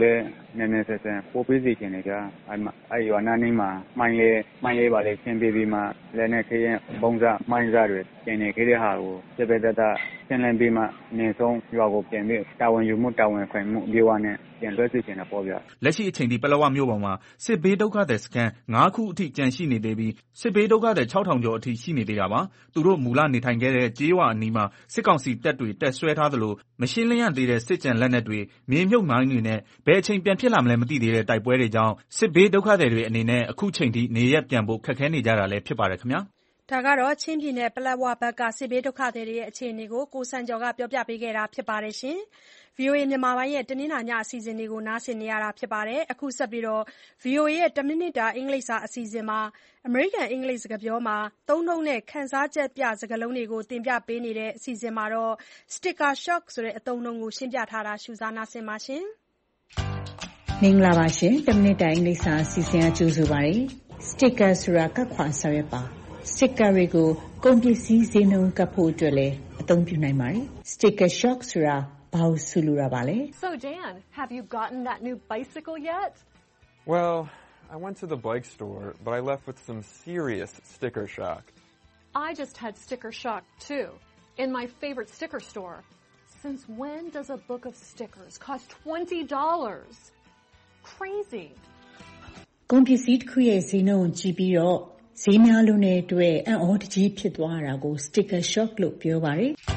S14: နည်းနည်းဆက်ဆက်ပို့ပေးစီခြင်းလေကြာအဲ့မှာအဲ့ရွာနာနေမှာမိုင်းလေမိုင်းလေးပါလေရှင်းပြပြီးမှလည်းနဲ့ခရင်ပုံစံမိုင်းစားတွေကျင်းနေခဲ့တဲ့ဟာကိုစပယ်တတရှင်းလင်းပြီးမှနေဆုံးရွာကိုပြန်ပြီးတာဝန်ယူမှုတာဝန်ခွင့်မှုပြေဝနဲ့ပြန်လွှဲစီခြင်းနဲ့ပေါ့ဗျာ
S13: လက်ရှိအချိန်ထိပလက်ဝမြို့ပေါ်မှာစစ်ဘေးဒုက္ခသည်စခန်း၅ခုအထိကျန်ရှိနေသေးပြီးစစ်ဘေးဒုက္ခသည်၆ထောင်ကျော်အထိရှိနေသေးတာပါသူတို့မူလနေထိုင်ခဲ့တဲ့ကျေးရွာအနီးမှာစစ်ကောင်စီတပ်တွေတက်ဆွဲထားသလိုမရှင်းလင်းရသေးတဲ့စစ်ကြံလက်နက်တွေမြေမြုပ်မိုင်းတွေနဲ့ဘယ်အချိန်ပြန်ဖြစ်လာမလဲမသိသေးတဲ့တိုက်ပွဲတွေကြောင့်စစ်ဘေးဒုက္ခသည်တွေအနေနဲ့အခုချိန်ထိနေရပ်ပြန်ဖို့ခက်ခဲနေကြတာလည်းဖြစ်ပါတယ်ခင်ဗျာ
S2: ဒါကတော့ချင်းပြည်နယ်ပလက်ဝဘက်ကစစ်ဘေးဒုက္ခသည်တွေရဲ့အခြေအနေကိုကိုစံကျော်ကပြောပြပေးခဲ့တာဖြစ်ပါတယ်ရှင်။ ဗွီအိုအေမြန်မာပိုင်းရဲ့တနင်္လာညအစီအစဉ်တွေကိုနားဆင်နေရတာဖြစ်ပါတယ်။အခုဆက်ပြီး ဗွီအိုအေရဲ့တမိနစ်တာအင်္ဂလိပ်စာအစီအစဉ်မှာအမေရိကန်အင်္ဂလိပ်စကားပြောမှာသုံးနှုန်းတဲ့ခန်းစားချက်ပြစကားလုံးတွေကိုတင်ပြပေးနေတဲ့အစီအစဉ်မှာ Sticker Shock ဆိုတဲ့အသုံးအနှုန်းကိုရှင်းပြထားတာရှုစားနားဆင်ပါရှင်
S16: ။မင်္ဂလာပါရှင်တမိနစ်တာအင်္ဂလိပ်စာအစီအစဉ်အကျိုးဆိုပါရစေ။ Sticker ဆိုတာကတ်ခွာစာရွက်ပါ Sticker တွေကိုကုန်ပစ္စည်းဈေးနှုန်းကပ်ဖို့အတွက်လည်းအသုံးပြုနိုင်ပါတယ်။ Sticker Shock ဆိုတာဘာလို့ဆိုလိုတာပါလဲ
S17: So Dan, have you gotten that new bicycle yet?
S18: Well, I went to the bike store, but I left with some serious sticker shock.
S17: I just had sticker shock too, in my favorite sticker store. Since when does a book of stickers cost twenty dollars? Crazy.
S16: ကုန်ပစ္စည်းတစ်ခုရဲ့ဈေးနှုန်းကိုကြည့်ပြီးတော့ဈေးများလို့တဲ့အတွက်အံ့ဩတကြီးဖြစ်သွားတာကို sticker shock လို့ပြောပါတယ်။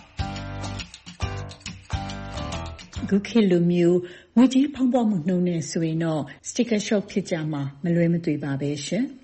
S16: အခုခေတ်လိုမျိုးငွေကြေးဖောင်းပွားမှုနှုန်းနဲ့ဆိုရင်တော့ sticker shock ဖြစ်ကြမှာမလွဲမသွေပါပဲရှင်။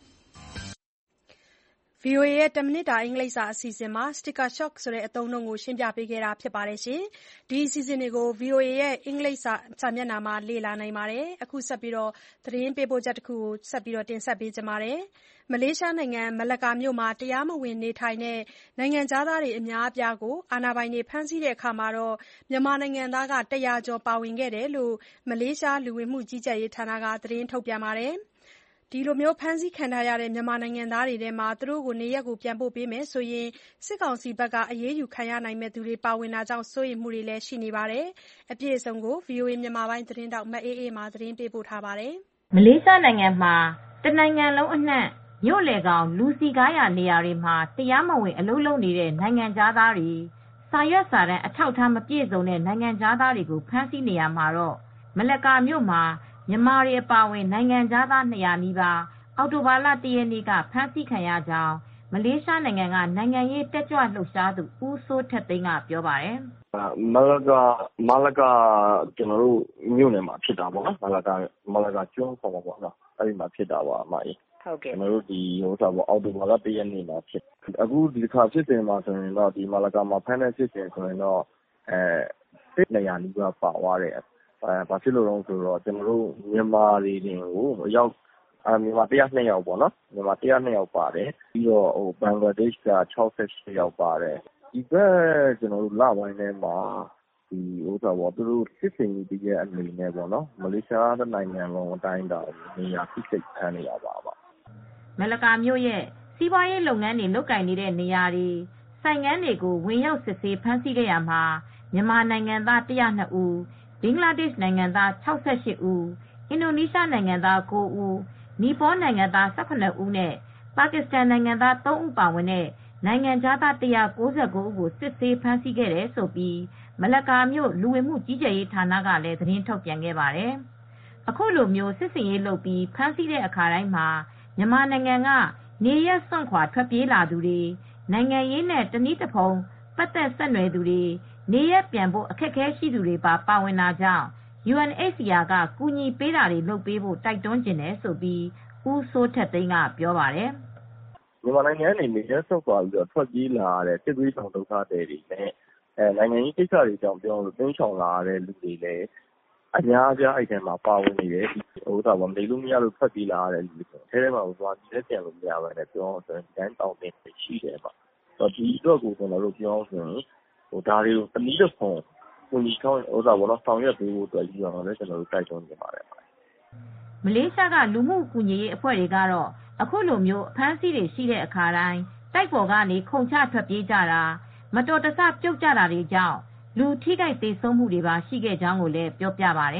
S2: ဗွီအိုအေရဲ့တမိနစ်တာအင်္ဂလိပ်စာအစီအစဉ်မှာ Sticker Shock ဆိုတဲ့အသုံးအနှုန်းကိုရှင်းပြပေးခဲ့တာဖြစ်ပါတယ်ရှင်။ဒီအစီအစဉ်တွေကို ဗွီအိုအေရဲ့အင်္ဂလိပ်စာစာမျက်နှာမှာလေ့လာနိုင်ပါတယ်။အခုဆက်ပြီးသတင်းပေးပို့ချက်တစ်ခုကိုဆက်ပြီးတင်ဆက်ပေးကြပါမယ်။မလေးရှားနိုင်ငံမလကာမြို့မှာတရားမဝင်နေထိုင်တဲ့နိုင်ငံခြားသားတွေအများအပြားကိုအာဏာပိုင်တွေဖမ်းဆီးတဲ့အခါမှာမြန်မာနိုင်ငံသားကတရာကျော်ပါဝင်ခဲ့တယ်လို့မလေးရှားလူဝင်မှုကြီးကြပ်ရေးဌာနကသတင်းထုတ်ပြန်ပါတယ်။ဒီလိုမျိုးဖမ်းဆီးခံထားရတဲ့မြန်မာနိုင်ငံသားတွေထဲမှာသူတို့ကိုနေရပ်ကိုပြန်ပို့ပေးမယ်ဆိုရင်စစ်ကောင်စီဘက်ကအရေးယူခံရနိုင်မဲ့သူတွေပါဝင်တာကြောင့်စိုးရိမ်မှုတွေလည်းရှိနေပါတယ်။အပြည့်အစုံကို ဗွီအိုအေမြန်မာပိုင်းသတင်းတောက်မအေးအေးမှသတင်းပေးပို့ထားပါတယ်
S19: ။မလေးရှားနိုင်ငံမှာတနိုင်ငံလုံးအနှံ့မြို့လေကောင်လူစီကားရနေရာတွေမှာတရားမဝင်အလုပ်လုပ်နေတဲ့နိုင်ငံသားတွေစာရွက်စာတမ်းအထောက်အထားမပြည့်စုံတဲ့နိုင်ငံသားတွေကိုဖမ်းဆီးနေရမှာတော့မလကာမြို့မှာမြန်မာတွေအပါအဝင်နိုင်ငံသား၂၀၀နီးပါးအောက်တိုဘာလ၁ရက်နေ့ကဖမ်းဆီးခံရကြောင်းမလေးရှားနိုင်ငံကနိုင်ငံရေးတက်ကြွလှုပ်ရှားသူဦးစိုးထက်သိန်းကပြောပါတယ်
S20: မလကာမလကာကျွန်တော်တို့မြို့နယ်မှာဖြစ်တာပေါ့နော်မလကာမလကာကျွန်းခေါ်ပါပေါ့နော်အဲ့ဒီမှာဖြစ်တာပါအမကြီး
S19: ဟုတ်ကဲ့
S20: ကျွန်တော်တို့ဒီဟိုဆိုအောက်တိုဘာလ၁ရက်နေ့မှာဖြစ်အခုဒီတစ်ခါဖြစ်တယ်မှာဆိုရင်တော့ဒီမလကာမှာဖမ်းတဲ့ဖြစ်တယ်ဆိုရင်တော့အဲစစ်နေရာနီးပါးပါသွားတယ်အဲဘာဖြစ်လို့လဲဆိုတော့ကျွန်တော်တို့မြန်မာတွေတင်ကိုအရောက်အမြန်မာ၁၀၂ယောက်ပေါ့နော်မြန်မာ၁၀၂ယောက်ပါတယ်ပြီးတော့ဟိုဘင်္ဂလားဒေ့ရှ်က၆၈ယောက်ပါတယ်ဒီဘက်ကျွန်တော်တို့လပိုင်းထဲမှာဒီဥစ္စာပေါ့သူတို့စစ်စင်ကြီးရဲ့အနေနဲ့ပေါ့နော်မလေးရှားနိုင်ငံလုံးအတိုင်းတာနေရာဖိစိတ်ခံနေရပါပါ
S19: မလကာမြို့ရဲ့စီးပွားရေးလုပ်ငန်းတွေလုပ်ကိုင်နေတဲ့နေရာတွေဆိုင်ငန်းတွေကိုဝင်ရောက်စစ်ဆေးဖမ်းဆီးခဲ့ရမှာမြန်မာနိုင်ငံသား၁၀၂ဦးဘင်္ဂလားဒေ့ရှ်နိုင်ငံသား၆၈ဦးအင်ဒိုနီးရှားနိုင်ငံသား၉ဦးနီပေါနိုင်ငံသား၁၇ဦးနဲ့ပါကစ္စတန်နိုင်ငံသား၃ဦးပါဝင်တဲ့နိုင်ငံခြားသား၁၉၉ဦးကိုစစ်ဆေးဖမ်းဆီးခဲ့တယ်ဆိုပြီးမလကာမြို့လူဝင်မှုကြီးကြပ်ရေးဌာနကလည်းသတင်းထုတ်ပြန်ခဲ့ပါတယ်။အခုလိုမျိုးစစ်စင်ရေးလုပ်ပြီးဖမ်းဆီးတဲ့အခါတိုင်းမှာမြန်မာနိုင်ငံကနေရပ်စွန့်ခွာထွက်ပြေးလာသူတွေနိုင်ငံရေးနဲ့တနည်းတစ်ဖုံပတ်သက်ဆက်နွယ်သူတွေနေရပ်ပြန်ဖို့အခက်အခဲရှိသူတွေပါပါဝင်တာကြောင့် ယူအန်အိတ်စီအာ ကကူညီပေးတာတွေလုပ်ပေးဖို့တိုက်တွန်းကျင်တယ်ဆိုပြီးဦးစိုးထက်သိန်းကပြောပါတယ်
S20: ။မြန်မာနိုင်ငံကနေနေရပ်စွန့်ခွာပြီးတော့ထွက်ပြေးလာတဲ့စစ်သွေးဆောင်ဒုက္ခသည်တွေနဲ့အဲနိုင်ငံရေးကိစ္စတွေကြောင့်ပြောလို့တင်းချောင်လာတဲ့လူတွေလည်းအများအပြားအဲ့ထဲမှာပါဝင်နေတယ်ဟိုတော့ဗမေလို့မရလို့ထွက်ပြေးလာတဲ့လူတွေအဲထဲမှာသွားပြီးလက်ပြန်လို့မရပါနဲ့ပြောအောင်ဆိုရင်တန်းတောင်းနေရှိတယ်ပါတော့ဒီအတွက်ကိုကျွန်တော်တို့ပြောအောင်ဆိုရင်ဟိုဒါတွေကိုတနည်းတစ်ဖုံကိုကြီးကောင်းဥစ္စာဘောနော်ဆောင်ရွက်ပေးဖို့အတွက်ယူရအောင်လည်းကျွန်တော်တို့တိုက်တွန်းနေပါတယ်
S19: မလေးရှားကလူမှုကူညီရေးအဖွဲ့တွေကတော့အခုလိုမျိုးအဖမ်းဆီးတွေရှိတဲ့အခါတိုင်းတိုက်ပေါ်ကနေခုန်ချထွက်ပြေးကြတာမတော်တဆပြုတ်ကြတာတွေကြောင့်လူထိခိုက်သေဆုံးမှုတွေပါရှိခဲ့ကြောင်းကိုလည်းပြောပြပါတယ်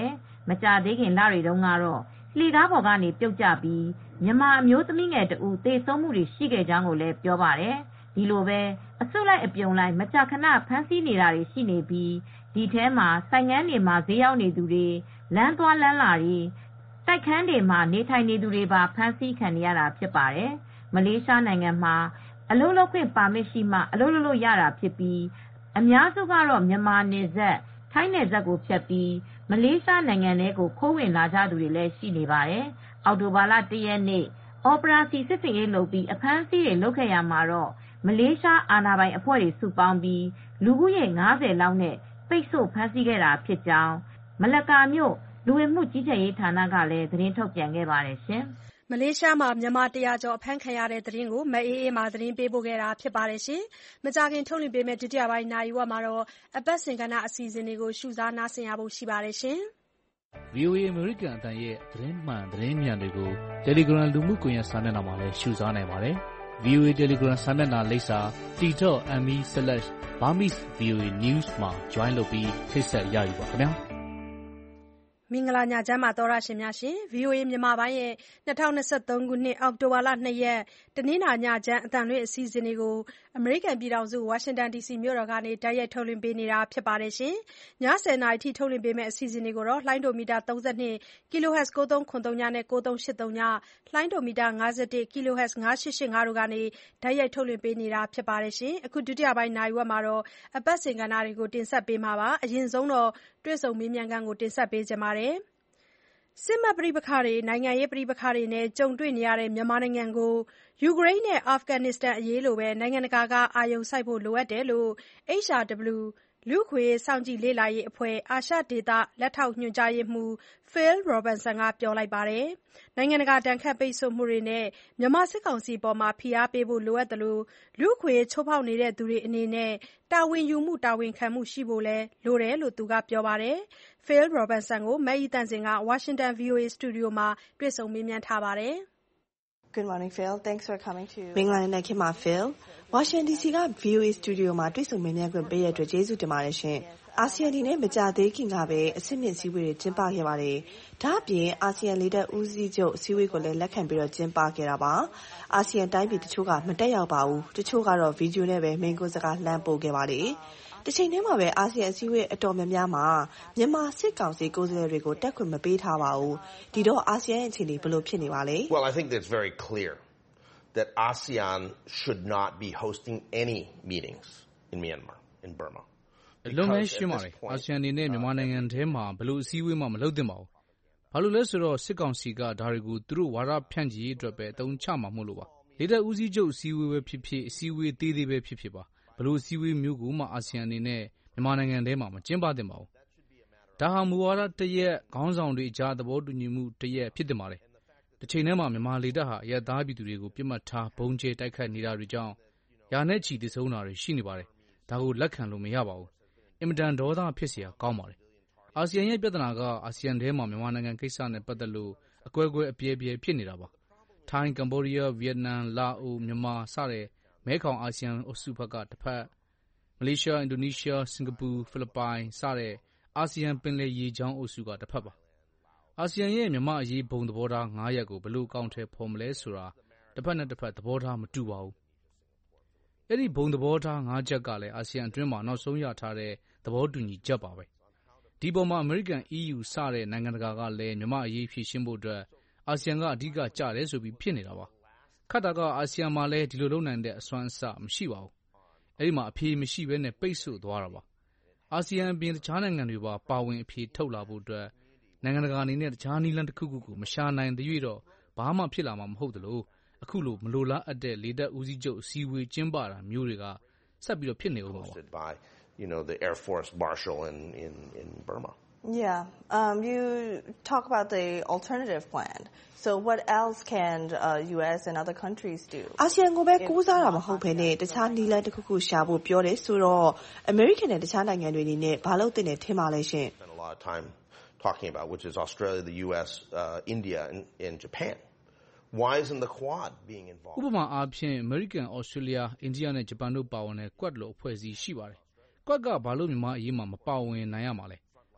S19: မကြာသေးခင်လတွေတုန်းကတော့လှေကားပေါ်ကနေပြုတ်ကျပြီးမြန်မာအမျိုးသမီးငယ်တဦးသေဆုံးမှုတွေရှိခဲ့ကြောင်းကိုလည်းပြောပါတယ်။ဒီလိုပဲအစုလိုက်အပြုံလိုက်မကြာခဏဖမ်းဆီးနေတာတွေရှိနေပြီးဒီထဲမှာဆိုင်ငန်းတွေမှာဈေးရောက်နေသူတွေလမ်းသွားလမ်းလာတွေတိုက်ခန်းတွေမှာနေထိုင်နေသူတွေပါဖမ်းဆီးခံနေရတာဖြစ်ပါတယ်။မလေးရှားနိုင်ငံမှာအလုပ်လုပ်ခွင့်ပါမစ်ရှိမှအလုပ်လုပ်လို့ရတာဖြစ်ပြီးအများစုကတော့မြန်မာနယ်စပ်ထိုင်းနယ်စပ်ကိုဖြတ်ပြီးမလေးရှားနိုင်ငံထဲကိုခိုးဝင်လာကြသူတွေလည်းရှိနေပါတယ်။အောက်တိုဘာလတရက်နေ့အော်ပရာစီစစ်စင်ရေးလုပ်ပြီးအဖမ်းအဆီးတွေလုပ်ခဲ့ရမှာတော့မလေးရှားအာဏာပိုင်အဖွဲ့တွေစုပေါင်းပြီးလူဦးရေငါးဆယ်လောက်နဲ့ပိတ်ဆို့ဖမ်းဆီးခဲ့တာဖြစ်ကြောင်းမလကာမြို့လူဝင်မှုကြီးကြပ်ရေးဌာနကလည်းသတင်းထုတ်ပြန်ခဲ့ပါတယ်ရှင်
S2: ။မလေးရှားမှာမြန်မာတရာကျော်အဖမ်းခံရတဲ့သတင်းကိုမအေးအေးမာသတင်းပေးပို့ခဲ့တာဖြစ်ပါတယ်။မကြာခင်ထုတ်လွှင့်ပေးမယ့်ဒုတိယပိုင်းနာရီဝက်မှာတော့အပတ်စဉ်ကဏ္ဍအစီအစဉ်တွေကိုရှုစားနားဆင်ရဖို့ရှိပါတယ်ရှင်
S6: ။ ဗွီအိုအေ အမေရိကန်အသံရဲ့သတင်းမှန်သတင်းမြန်တွေကို Telegram လူမှုကွန်ရက်စာမျက်နှာမှာလည်းရှုစားနိုင်ပါတယ်။ ဗွီအိုအေ Telegram စာမျက်နှာလိပ်စာ t dot m e slash burmese voa news မှာ join လုပ်ပြီးထိတ်ဆက်ရယူပါခင်ဗျာ။
S2: မင်္ဂလာညချမ်းပါသောတရှင်များရှင် ဗွီအိုအေမြန်မာပိုင်းရဲ့၂၀၂၃ခုနှစ်အောက်တိုဘာလ၂ရက်တနင်္လာညချမ်းအသံလွှင့်အစီအစဉ်တွေကိုအမေရိကန်ပြည်ထောင်စုဝါရှင်တန်ဒီစီမြို့တော်ကနေတိုက်ရိုက်ထုတ်လွှင့်ပေးနေတာဖြစ်ပါတယ်ရှင်။ညဆယ်နာရီထိထုတ်လွှင့်ပေးမယ့်အစီအစဉ်တွေကိုတော့လှိုင်းဒိုမီတာသုံး၂ kHz ၉၃၇၃နဲ့၉၃၈၃လှိုင်းဒိုမီတာ၅၁ kHz ၅၈၈၅တို့ကနေတိုက်ရိုက်ထုတ်လွှင့်ပေးနေတာဖြစ်ပါတယ်ရှင်။အခုဒုတိယပိုင်းနာရီဝက်မှာတော့အပတ်စဉ်ကဏ္ဍတွေကိုတင်ဆက်ပေးမှာပါ။အရင်ဆုံးတော့တွေ့ဆုံမေးမြန်းခန်းကိုတင်ဆက်ပေးကြပါမယ်။စစ်မက်ပဋိပက္ခတွေနိုင်ငံရေးပဋိပက္ခတွေနဲ့ကြုံတွေ့နေရတဲ့မြန်မာနိုင်ငံကိုယူကရိန်းနဲ့အာဖဂန်နစ္စတန်အရေးလိုပဲနိုင်ငံတကာကအာရုံစိုက်ဖို့လိုအပ်တယ်လို့ H R W လူ့အခွင့်အရေးစောင့်ကြည့်လေ့လာရေးအဖွဲ့အာရှဒေသလက်ထောက်ညွှန်ကြားရေးမှူး Phil Robertson ကပြောလိုက်ပါတယ်။နိုင်ငံတကာဒဏ်ခတ်ပိတ်ဆို့မှုတွေနဲ့မြန်မာစစ်ကောင်စီအပေါ်ဖိအားပေးဖို့လိုအပ်သလိုလူ့အခွင့်အရေးချိုးဖောက်နေသူတွေအနေနဲ့တာဝန်ယူမှုတာဝန်ခံမှုရှိဖို့လည်းလိုတယ်လို့သူကပြောပါတယ်။ Phil Robertson ကိုမအိသန့်စင်ကဝါရှင်တန် ဗွီအိုအေစတူဒီယိုမှာတွေ့ဆုံမေးမြန်းထားပါတယ်။
S21: Good morning, Phil. Thanks for coming to မင်္ဂလာနေ့ခင်ဗျာ Phil. ဝါရှင်တန်ဒီစီက ဗွီအိုအေစတူဒီယိုမှာတွေ့ဆုံမေးမြန်းခွင့်ပေးရတဲ့အတွက်ကျေးဇူးတင်ပါတယ်ရှင်။အာဆီယံဒီနဲ့မကြသေးခင်ကပဲအဆင့်မြင့်စည်းဝေးတွေကျင်းပခဲ့ပါတယ်။ဒါ့အပြင်အာဆီယံလေတပ်ဦးစီးချုပ်အစည်းအဝေးကိုလည်းလက်ခံပြီးတော့ကျင်းပခဲ့တာပါ။အာဆီယံတိုင်းပြည်တချို့ကမတက်ရောက်ပါဘူး။တချို့ကတော့ဗီဒီယိုနဲ့ပဲမိန့်ခွန်းစကားလှမ်းပို့ခဲ့ပါတယ်။တချိန်တည်းမှာပဲအာဆီယံအစည်းအဝေးအတော်များများမှာမြန်မာစစ်ကောင်စီကိုယ်စားလှယ်တွေကိုတက်ခွင့်မပေးထားပါဘူး။ဒီတော့အာဆီယံရဲ့အခြေအနေဘယ်လိုဖြစ်နေပါလဲ။
S22: Well, I think that's very clear that ASEAN should not be hosting any meetings in Myanmar, in Burma.
S6: အလုံးမဲရှင်းပါတယ်အာဆီယံအနေနဲ့မြန်မာနိုင်ငံထဲမှာဘယ်လိုအစည်းအဝေးမှမလုပ်သင့်ပါဘူး။ဘာလို့လဲဆိုတော့စစ်ကောင်စီကဒါတွေကိုသူတို့ဝါဒဖြန့်ချီရေးအတွက်ပဲအသုံးချမှာမို့လို့ပါ။လေတပ်ဦးစီးချုပ်အစည်းအဝေးပဲဖြစ်ဖြစ်အစည်းအဝေးသေးသေးပဲဖြစ်ဖြစ်ပါဘယ်လိုအစည်းအဝေးမျိုးကိုမှအာဆီယံအနေနဲ့မြန်မာနိုင်ငံထဲမှာမကျင်းပသင့်ပါဘူး။ဒါဟာမူဝါဒတရက်ခေါင်းဆောင်တွေကြားသဘောတူညီမှုတရက်ဖြစ်တင်ပါတယ်။တစ်ချိန်တည်းမှာမြန်မာလေတပ်ဟာအရသားပြည်သူတွေကိုပြစ်မှတ်ထားဘုံကျဲတိုက်ခိုက်နေတာတွေကြောင့်ရာနဲ့ချီတည်ဆုံးတာတွေရှိနေပါတယ်။ဒါကိုလက်ခံလို့မရပါဘူး။အင်မတန်ဒေါသဖြစ်เสียကောင်းပါတယ်။အာဆီယံရဲ့ပြဿနာကအာဆီယံထဲမှာမြန်မာနိုင်ငံကိစ္စနဲ့ပတ်သက်လို့အကွဲကွဲအပြဲပြဲဖြစ်နေတာပါ။ထိုင်း၊ကမ္ဘောဒီးယား၊ဗီယက်နမ်၊လာအို၊မြန်မာစတဲ့မဲခေါင်အာဆီယံအုပ်စုဘက်ကတစ်ဖက်မလေးရှား၊အင်ဒိုနီးရှား၊စင်ကာပူ၊ဖိလစ်ပိုင်စတဲ့အာဆီယံပင်လယ်ရေကြောင်းအုပ်စုကတစ်ဖက်ပါ။အာဆီယံရဲ့မြန်မာအရေးဘုံသဘောထား၅ရပ်ကိုဘယ်လိုအကောင်အထည်ဖော်မလဲဆိုတာတစ်ဖက်နဲ့တစ်ဖက်သဘောထားမတူပါဘူး။အဲ့ဒီဘုံသဘောထား၅ချက်ကလည်းအာဆီယံအတွင်းမှာနောက်ဆုံးရထားတဲ့သဘောတူညီချက်ပါပဲ။ဒီပေါ်မှာအမေရိကန် E U စတဲ့နိုင်ငံတကာကလည်းမြန်မာအရေးဖြေရှင်းဖို့အတွက်အာဆီယံကအဓိကကြတယ်ဆိုပြီးဖြစ်နေတာပါ။ခတ်တာကအာဆီယံမှာလည်းဒီလိုလုပ်နိုင်တဲ့အစွမ်းအစမရှိပါဘူး။အဲ့ဒီမှာအဖြေမရှိဘဲနဲ့ပိတ်ဆို့သွားတာပါ။အာဆီယံအပြင်တခြားနိုင်ငံတွေပါပါဝင်အဖြေထုတ်လာဖို့အတွက်နိုင်ငံတကာအနေနဲ့တခြားနည်းလမ်းတစ်ခုခုကိုမရှာနိုင်သေးတော့ဘာမှဖြစ်လာမှာမဟုတ်သလိုအခုလိုမလိုလားအပ်တဲ့လေတပ်ဦးစီးချုပ်အစည်းအဝေးကျင်းပတာမျိုးတွေကဆက်ပြီးတော့ဖြစ်နေဦးမှာပါ။
S22: You know, the Air Force Marshal in, in, in Burma.
S21: Yeah. Um, you talk about the alternative plan. So what else can uh, U S and other countries do? အာဆီယံကိုပဲကိုးစားတာမဟုတ်ဘဲနဲ့တခြားနည်းလမ်းတစ်ခုခုရှာဖို့ပြောတယ်ဆိုတော့ American နဲ့တခြားနိုင်ငံတွေအနေနဲ့ဘာလုပ်သင့်တယ်ထင်ပါလဲရှင်
S22: Spend a lot of time talking about which is Australia, the U S, uh, India and, and Japan. Why isn't the Quad being involved?
S6: ဥပမာအားဖြင့် American, Australia, India နဲ့ Japan တို့ပါဝင်တဲ့ Quad လို့အဖွဲ့အစည်းရှိပါတယ်။ Quad ကဘာလို့မြန်မာအရေးမှာမပါဝင်နိုင်ရမှာလဲ။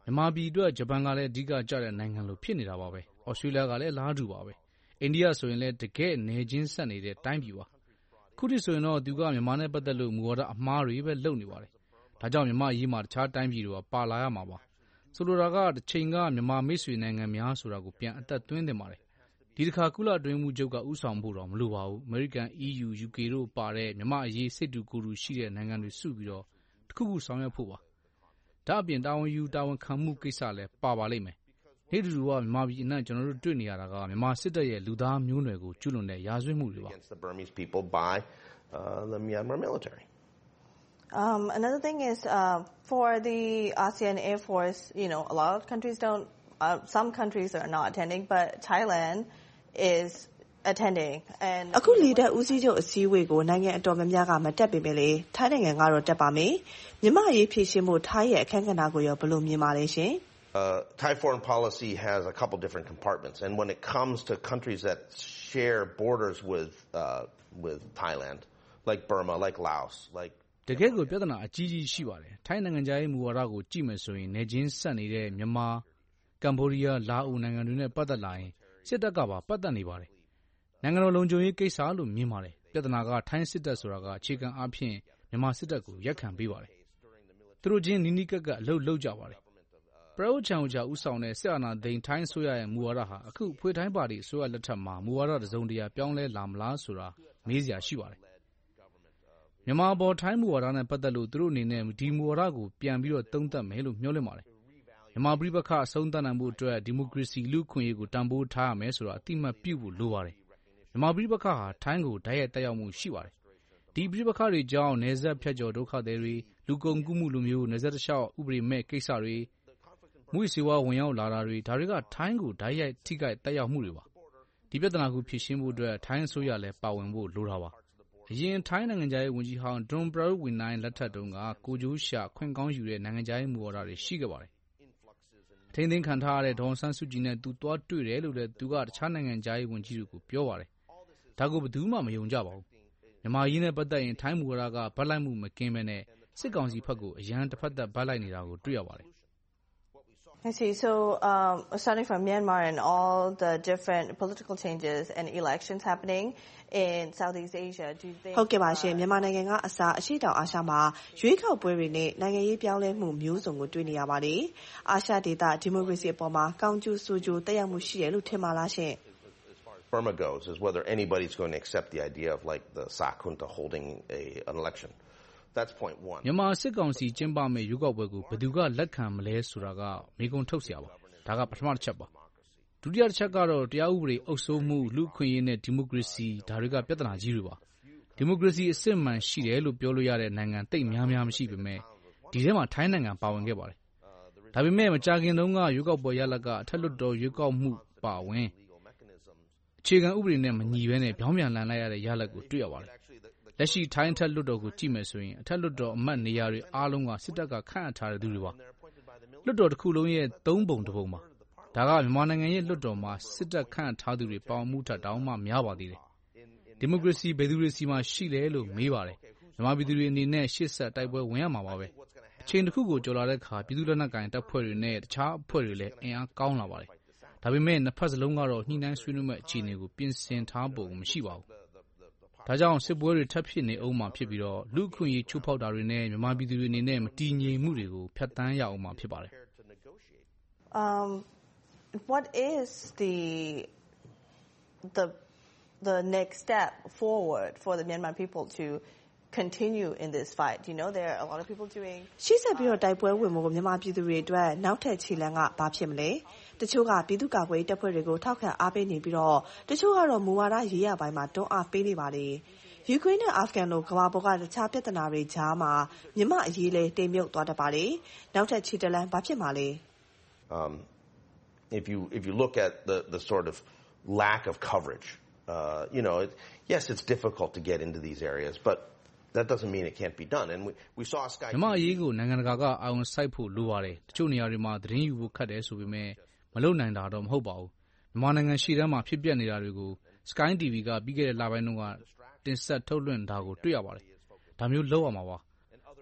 S1: မြန်မာပြည်အတွက်ဂျပန်ကလည်းအဓိကကျတဲ့နိုင်ငံလိုဖြစ်နေတာပါပဲ။ဩစတြေးလျကလည်းအလားတူပါပဲ။အိန္ဒိယဆိုရင်လည်းတကယ့်နယ်ချင်းဆက်နေတဲ့တိုင်းပြည်ပါ။ခုထိဆိုရင်တော့သူကမြန်မာနဲ့ပတ်သက်လို့မူဝါဒအမှားတွေပဲလုပ်နေပါတယ်။ဒါကြောင့်မြန်မာအရေးမှာတခြားတိုင်းပြည်တွေကပါလာရမှာပါ။ဆိုလိုတာကတစ်ချိန်ကမြန်မာမိတ်ဆွေနိုင်ငံများဆိုတာကိုပြန်အသက်သွင်းသင့်ပါတယ်။ဒီတစ်ခါကုလအတွင်းမှုချုပ်ကဥဆောင်ဖို့တော့မလိုပါဘူး။အမေရိကန် E U U K တို့ပါတဲ့မြန်မာအရေးစိတ်တူကိုယ်တူရှိတဲ့နိုင်ငံတွေစုပြီးတော့တခုခုဆောင်ရွက်ဖို့ပါ။ဒါအပြင်တာဝန်ယူတာဝန်ခံမှုကိစ္စလည်းပါပါလိမ့်မယ်။နေ့တူတူကမြန်မာပြည်အနှံ့ကျွန်တော်တို့တွေ့နေရတာကမြန်မာစစ်တပ်ရဲ့လူသားမျိုးနွယ်ကိုကျူးလွန်တဲ့ရာဇဝတ်မှုတွေပါ
S22: against the Burmese people by uh, the Myanmar military.
S21: Um, another thing is uh, for the ASEAN Air Force, you know, a lot of countries don't, uh, some countries are not attending, but Thailand is attending. And အခုလေတပ်ဦးစီးချုပ်အစည်းအဝေးကိုနိုင်ငံအတော်များများကမတက်ပေမဲ့လေထိုင်းနိုင်ငံကတော့တက်ပါမယ်။မြန်မာအရေးဖြည့်ရှင်းဖို့ထိုင်းရဲ့အခမ်းကဏ္ဍကိုရောဘယ်လိုမြင်ပါလဲရှင်။
S22: Uh, Thai foreign policy has a couple different compartments, and when it comes to countries that share borders with uh, with Thailand, like Burma, like Laos, like
S1: တကယ်ကိုပြဿနာအကြီးကြီးရှိပါတယ်။ထိုင်းနိုင်ငံသားရဲ့မူဝါဒကိုကြည့်မယ်ဆိုရင်နေချင်းဆက်နေတဲ့မြန်မာ၊ကမ္ဘောဒီးယား၊လာအိုနိုင်ငံတွေနဲ့ပတ်သက်လာရင်စစ်တပ်ကပါပတ်သက်နေပါတယ်။နိုင်ငံတော်လုံခြုံရေးကိစ္စလို့မြင်ပါတယ်။ပြဿနာကထိုင်းစစ်တပ်ဆိုတာကအခြေခံအားဖြင့်မြန်မာစစ်တပ်ကိုရက်ခံပေးပါတယ်။သူတို့ချင်းနီးနီးကပ်ကပ်အလုပ်လုပ်ကြပါတယ်။ပရာယုချန်အိုချာဦးဆောင်တဲ့စစ်အာဏာသိမ်းထိုင်းအစိုးရရဲ့မူဝါဒဟာအခုဖွေးထိုင်းပါတီအစိုးရလက်ထက်မှာမူဝါဒတစ်စုံတရာပြောင်းလဲလာမလားဆိုတာမေးစရာရှိပါတယ်။မြန်မာပေါ်ထိုင်းမူဝါဒနဲ့ပတ်သက်လို့သူတို့အနေနဲ့ဒီမူဝါဒကိုပြန်ပြီးတော့သုံးသပ်မယ်လို့မျှော်လင့်ပါတယ်။မြန်မာပြည်ပခအဆုံးသတ်နိုင်ဖို့အတွက်ဒီမိုကရေစီလူ့အခွင့်အရေးကိုတန်ဖိုးထားရမယ်ဆိုတာအတိအမှတ်ပြုဖို့လိုပါတယ်။မြန်မာပြည်ပခဟာထိုင်းကိုဓာတ်ရိုက်တက်ရောက်မှုရှိပါတယ်။ဒီပြည်ပခတွေကြောင့်နယ်စပ်ဖြတ်ကျော်ဒုက္ခသည်တွေလူကုန်ကူးမှုလိုမျိုးနယ်စပ်တစ်လျှောက်ဥပဒေမဲ့ကိစ္စတွေမွေးစေဝါဝင်ရောက်လာတာတွေဒါတွေကထိုင်းကိုဓာတ်ရိုက်ထိခိုက်တက်ရောက်မှုတွေပါ။ဒီပြဿနာကိုဖြေရှင်းဖို့အတွက်ထိုင်းအစိုးရလည်းပါဝင်ဖို့လိုတာပါ။အရင်ထိုင်းနိုင်ငံသားရေးဝန်ကြီးဟောင်းဒွန်ပရာယုဝီနိုင်းလက်ထက်တုန်းကကိုကျိုးရှာခွင့်ကောင်းယူတဲ့နိုင်ငံသားရေးမူဝါဒတွေရှိခဲ့ပါတယ်။ထိန်းသိမ်းခံထားရတဲ့ဒေါ်အောင်ဆန်းစုကြည်နဲ့သူသွားတွေ့တယ်လို့လည်းသူကတခြားနိုင်ငံသားရေးဝန်ကြီးတွေကိုပြောပါတယ်။ဒါကိုဘယ်သူမှမယုံကြပါဘူး။မြန်မာရေးနဲ့ပတ်သက်ရင်ထိုင်းမူဝါဒကဗတ်လိုက်မှုမကင်းပဲနဲ့စစ်ကောင်စီဘက်ကိုအရန်တစ်ဖက်သက်ဗတ်လိုက်နေတာကိုတွေ့ရပါတယ်။
S21: I see. So, um, starting from Myanmar and all the different political changes and elections happening in Southeast Asia, do you think? ဟုတ်ကဲ့ပါရှင်မြန်မာနိုင်ငံကအစားအရှိတောင်အာရှမှာရွေးကောက်ပွဲတွေနဲ့နိုင်ငံရေးပြောင်းလဲမှုမျိုးစုံကိုတွေ့နေရပါတယ်။အာရှဒေသဒီမိုကရေစီအပေါ်မှာကောင်းကျိုးဆိုးကျိုးတက်ရောက်မှုရှိတယ်လို့ထင်ပါလားရှင်။
S22: Burma goes is whether anybody's going to accept the idea of like the S A C junta holding a an election. That's point one.
S1: မြန်မာစစ်ကောင်စီကျင်းပမဲ့ရွေးကောက်ပွဲကိုဘယ်သူကလက်ခံမလဲဆိုတာကမေးခွန်းထုတ်စရာပါ။ဒါကပထမတစ်ချက်ပါ။ဒုတိယတစ်ချက်ကတော့တရားဥပဒေအုပ်စိုးမှုလူ့အခွင့်အရေးနဲ့ဒီမိုကရေစီဒါတွေကပြဿနာကြီးတွေပါ။ဒီမိုကရေစီအစစ်မှန်ရှိတယ်လို့ပြောလို့ရတဲ့နိုင်ငံတိတ်များများမရှိပေမဲ့ဒီထဲမှာထိုင်းနိုင်ငံပါဝင်ခဲ့ပါတယ်။ဒါပေမဲ့မကြာခင်တုန်းကရွေးကောက်ပွဲရလဒ်ကအထက်လွှတ်တော်ရွေးကောက်မှုပါဝင်အခြေခံဥပဒေနဲ့မညီဘဲနဲ့ပြောင်းပြန်လှန်လိုက်ရတဲ့ရလဒ်ကိုတွေ့ရပါတယ်။လက်ရှိထိုင်းအထက်လွှတ်တော်ကိုကြည့်မယ်ဆိုရင်အထက်လွှတ်တော်အမတ်နေရာတွေအားလုံးကစစ်တပ်ကခန့်အပ်ထားတဲ့သူတွေပါလွှတ်တော်တစ်ခုလုံးရဲ့သုံးပုံတစ်ပုံပါဒါကမြန်မာနိုင်ငံရဲ့လွှတ်တော်မှာစစ်တပ်ခန့်အပ်ထားသူတွေပေါင်းမှုထက်တောင်မှများပါသေးတယ်ဒီမိုကရေစီဘယ်သူတွေစီမှာရှိလဲလို့မေးပါတယ်မြန်မာပြည်သူတွေအနေနဲ့ရှေ့ဆက်တိုက်ပွဲဝင်ရမှာပါပဲအချိန်တစ်ခုကိုကြော်လာတဲ့အခါပြည်သူလက်နက်ကိုင်တပ်ဖွဲ့တွေနဲ့တခြားအဖွဲ့တွေလည်းအင်အားကောင်းလာပါတယ်ဒါပေမဲ့နှစ်ဖက်စလုံးကတော့ညှိနှိုင်းဆွေးနွေးမဲ့အခြေအနေကိုပြင်ဆင်ထားပုံမရှိပါဘူးဒါကြောင့်စစ်ပွဲတွေထပ်ဖြစ်နေအောင်မှဖြစ်ပြီးတော့လူ့အခွင့်အရေးချိုးဖောက်တာတွေနဲ့မြန်မာပြည်သူတွေအနေနဲ့မတည်ငြိမ်မှုတွေကိုဖျက်ဆီးရအောင်မှဖြစ်ပါတယ်
S21: Um what is the the the next step forward for the Myanmar people to continue in this fight? You know there are a lot of people doing ရှေ့ဆက်ပြီးတော့တိုက်ပွဲဝင်မှုမြန်မာပြည်သူတွေအတွက်နောက်ထပ်ခြေလှမ်းကဘာဖြစ်မလဲတချို့ကပြည်သူ့ကာကွယ်ရေးတပ်ဖွဲ့တွေကိုထောက်ခံအားပေးနေပြီးတော့တချို့ကတော့မူဝါဒရေးရပိုင်းမှာတွန်းအားပေးနေပါတယ်ယူကရိန်းနဲ့အာဖဂန်လိုကမ္ဘာပေါ်ကတခြားပြဿနာတွေကြားမှာမြန်မာအရေးလဲတိမ်မြုပ်သွားတတ်ပါတယ်နောက်ထပ်ခြေတလန်းဘာဖြစ်မှာလဲ
S22: Um if you if you look at the the sort of lack of coverage uh you know it, yes it's difficult to get into these areas but that doesn't mean it can't be done and we we saw a sky
S1: မြန်မာအရေးကိုနိုင်ငံတကာကအာရုံစိုက်ဖို့လိုပါတယ်တချို့နေရာတွေမှာသတင်းယူဖို့ခက်တယ်ဆိုပေမဲ့မလုပ်နိုင်တာတော့မဟုတ်ပါဘူးမြန်မာနိုင်ငံရှေ့တန်းမှာဖြစ်ပျက်နေတာတွေကို Sky တီ ဗီ ကပြီးခဲ့တဲ့လပိုင်းတုန်းကတင်ဆက်ထုတ်လွှင့်တာကိုတွေ့ရပါတယ်ဒါမျိုးလုပ်ရမှာပါ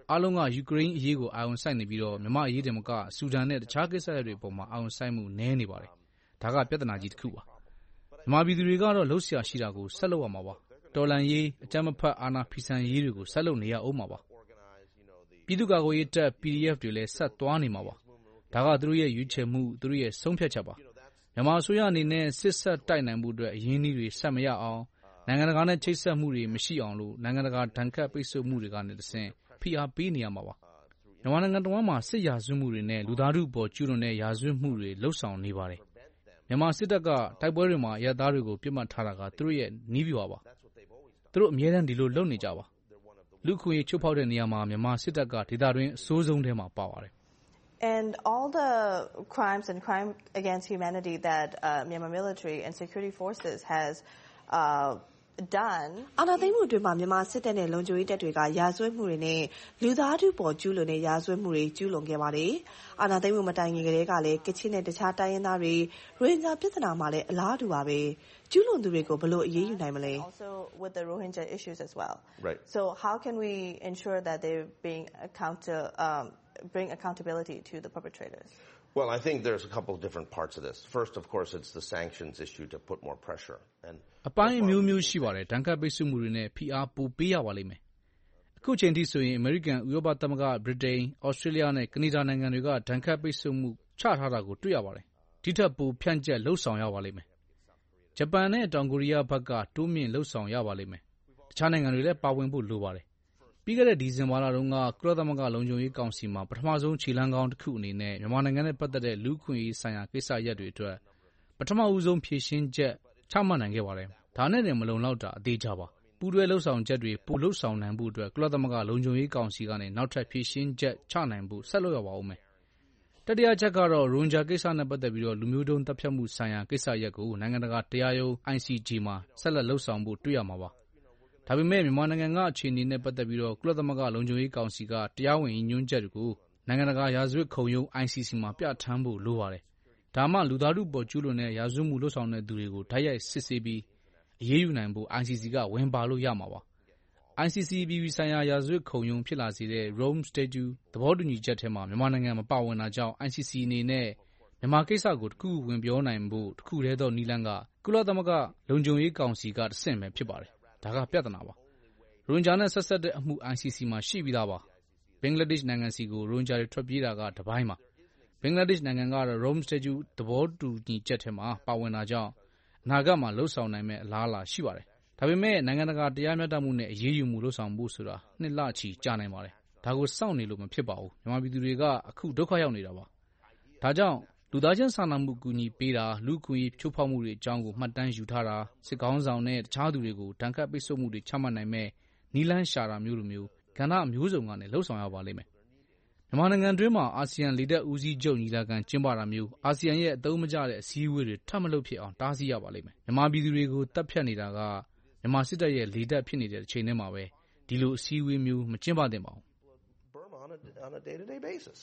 S1: အားလုံးကယူကရိန်းအရေးကိုအာရုံစိုက်နေပြီးတော့မြန်မာအရေးတင်မကဆူဒန်နဲ့တခြားကိစ္စတွေအပေါ်မှာအာရုံစိုက်မှုနည်းနေပါတယ်။ဒါကပြဿနာကြီးတစ်ခုပါ။မြန်မာပြည်သူတွေကတော့လှုပ်ရှားရှိတာကိုဆက်လုပ်ရမှာပါ။တော်လန်ရေးအကြမ်းမဖက်အာဏာဖီဆန်ရေးတွေကိုဆက်လုပ်နေရအောင်မှာပါ။ပြည်သူ့ကာကွယ်ရေးတပ် P D F တွေလည်းဆက်သွားနေမှာပါ။ဒါကသူတို့ရဲ့ရွေးချယ်မှုသူတို့ရဲ့ဆုံးဖြတ်ချက်ပါ။မြန်မာအစိုးရအနေနဲ့စစ်ဆက်တိုက်နိုင်မှုအတွက်အရင်းအနှီးတွေဆက်မရအောင်နိုင်ငံတကာနဲ့ချိတ်ဆက်မှုတွေမရှိအောင်လို့နိုင်ငံတကာဒဏ်ခတ်ပိတ်ဆို့မှုတွေကနေတဆင့်ဖိအားပေးနေရမှာပါ။မြန်မာနိုင်ငံတော်မှာစစ်ရာဇဝတ်မှုတွေနဲ့လူသားထုအပေါ်ကျူးလွန်တဲ့ရာဇဝတ်မှုတွေလှုပ်ဆောင်နေပါတယ်။မြန်မာစစ်တပ်ကတိုက်ပွဲတွေမှာရဲသားတွေကိုပြစ်မှတ်ထားတာကသူတို့ရဲ့နီးဗျူဟာပါ။သူတို့အမြဲတမ်းဒီလိုလုပ်နေကြပါ။လူခွင့်ချိုးဖောက်တဲ့နေရာမှာမြန်မာစစ်တပ်ကဒေသတွင်းအဆိုးဆုံးထဲမှာပါပါတယ်။
S21: And all the crimes and crime against humanity that uh, Myanmar military and security forces has uh, done အာဏာသိမ်းမှုတွေမှာမြန်မာစစ်တပ်နဲ့လုံခြုံရေးတပ်တွေကရာဇဝတ်မှုတွေနဲ့လူသားထုပေါ်ကျူးလွန်တဲ့ရာဇဝတ်မှုတွေကျူးလွန်ခဲ့ပါတယ်။အာဏာသိမ်းမှုမတိုင်ခင်ကတည်းကလည်းကချင်နဲ့တခြားတိုင်းရင်းသားတွေရိုဟင်ဂျာပြဿနာမှာလည်းအလားတူပါပဲ။ကျူးလွန်သူတွေကိုဘယ်လိုအရေးယူနိုင်မလဲ Also with the Rohingya issues as well.
S22: Right.
S21: So how can we ensure that they're being account- um, bring accountability to the perpetrators?
S22: Well, I think there's a couple of different parts of this. First, of course, it's the sanctions issue to put more pressure. And
S1: အပိုင်းမျိုးမျိုးရှိပါတယ်ဒဏ်ခတ်ပိတ်ဆို့မှုတွေနဲ့ဖိအားပိုပေးရပါလိမ့်မယ်။အခုချိန်ထိဆိုရင်အမေရိကန်ဥရောပသမဂ္ဂဗြိတိန်ဩစတြေးလျနဲ့ကနေဒါနိုင်ငံတွေကဒဏ်ခတ်ပိတ်ဆို့မှုချထားတာကိုတွေ့ရပါတယ်။ဒီထက်ပိုဖြန့်ကျက်လှုပ်ဆောင်ရပါလိမ့်မယ်။ဂျပန်နဲ့တောင်ကိုရီးယားဘက်ကတိုးမြင့်လှုပ်ဆောင်ရပါလိမ့်မယ်။တခြားနိုင်ငံတွေလည်းပါဝင်ဖို့လိုပါတယ်။ပြီးခဲ့တဲ့ဒီဇင်ဘာလတုန်းကကုလသမဂ္ဂလုံခြုံရေးကောင်စီမှာပထမဆုံးခြေလှမ်းကောင်းတစ်ခုအနေနဲ့မြန်မာနိုင်ငံနဲ့ပတ်သက်တဲ့လူ့ခွင့်ရေးဆိုင်ရာကိစ္စရပ်တွေအတွက်ပထမဦးဆုံးဖြေရှင်းချက်ချမှတ်နိုင်ခဲ့ပါတယ်။ဒါနဲ့တင်မလုံလောက်တာအသေးချပါ။ပူးတွဲလှုပ်ဆောင်ချက်တွေပိုလှုပ်ဆောင်နိုင်ဖို့အတွက်ကုလသမဂ္ဂလုံခြုံရေးကောင်စီကနေနောက်ထပ်ဖြေရှင်းချက်ချနိုင်ဖို့ဆက်လုပ်ရပါဦးမယ်။တတိယချက်ကတော့ရိုဟင်ဂျာကိစ္စနဲ့ပတ်သက်ပြီးတော့လူမျိုးတုံးတပ်ဖြတ်မှုဆိုင်ရာကိစ္စရပ်ကိုနိုင်ငံတကာတရားရုံး I C J မှာဆက်လက်လှုပ်ဆောင်ဖို့တွေ့ရမှာပါ။ဒါပေမဲ့မြန်မာနိုင်ငံကအခြေအနေနဲ့ပတ်သက်ပြီးတော့ကုလသမဂ္ဂလုံခြုံရေးကောင်စီကတရားဝင်ညွှန်ချက်တွေကိုနိုင်ငံတကာရာဇဝတ်ခုံရုံး I C C မှာပြဋ္ဌာန်းဖို့လိုပါတယ်။ဒါမှလူသားထုပေါ်ကျူးလွန်တဲ့ရာဇဝတ်မှုလှုပ်ဆောင်တဲ့သူတွေကိုတိုက်ရိုက်စစ်ဆေးပြီးအရေးယူနိုင်ဖို့ I C C ကဝင်ပါလို့ရမှာပါ။ I C C ပြည်ပဆိုင်ရာရာဇဝတ်ခုံရုံးဖြစ်လာစေတဲ့ Rome Statute သဘောတူညီချက်ထဲမှာမြန်မာနိုင်ငံမပါဝင်တာကြောင့် I C C အနေနဲ့မြန်မာကိစ္စကိုတခုဝင်ပြောနိုင်ဖို့တခုတည်းသောနည်းလမ်းကကုလသမဂ္ဂလုံခြုံရေးကောင်စီကတဆင့်ပဲဖြစ်ပါတယ်။ဒါကပြဿနာပါ။ရိုဟင်ဂျာနဲ့ဆက်ဆက်တဲ့အမှု I C C မှာရှိပြီးသားပါ။ဘင်္ဂလားဒေ့ရှ်နိုင်ငံစီကိုရိုဟင်ဂျာတွေထွက်ပြေးတာကတပိုင်းပါ။ဘင်္ဂလားဒေ့ရှ်နိုင်ငံကတော့ Rome Statute သဘောတူညီချက်ထဲမှာပါဝင်တာကြောင့်အနာဂတ်မှာလှုပ်ဆောင်နိုင်မဲ့အလားအလာရှိပါတယ်။ဒါပေမဲ့နိုင်ငံတကာတရားမျှတမှုနဲ့အရေးယူမှုလှုပ်ဆောင်ဖို့ဆိုတာနှစ်လချီကြာနိုင်ပါတယ်။ဒါကိုစောင့်နေလို့မဖြစ်ပါဘူး။မြန်မာပြည်သူတွေကအခုဒုက္ခရောက်နေတာပါ။ဒါကြောင့်လူသားချင်းစာနာမှုကူညီပေးတာလူ့ခွင့်ရေးချိုးဖောက်မှုတွေအကြောင်းကိုမှတ်တမ်းယူထားတာစစ်ကောင်းဆောင်နဲ့တခြားသူတွေကိုဒဏ်ခတ်ပိတ်ဆို့မှုတွေချမှတ်နိုင်မဲ့နီလန်းရှာတာမျိုးလိုမျိုးကဏ္ဍအမျိုးစုံကနေလှုပ်ဆောင်ရပါလိမ့်မယ်။မြန်မာနိုင်ငံတွင်းမှာအာဆီယံလေတပ်ဦးစီးချုပ်ညီလာခံကျင်းပတာမျိုးအာဆီယံရဲ့အသုံးမကျတဲ့အစည်းအဝေးတွေထပ်မလုပ်ဖြစ်အောင်တားဆီးရပါလိမ့်မယ်။မြန်မာပြည်သူတွေကိုတပ်ဖြတ်နေတာကမြန်မာစစ်တပ်ရဲ့လေတပ်ဖြစ်နေတဲ့အချိန်ထဲမှာပဲဒီလိုအစည်းအဝေးမျိုးမကျင်းပသင့်ပါဘူး။
S22: Burma on a, on a day-to-day basis.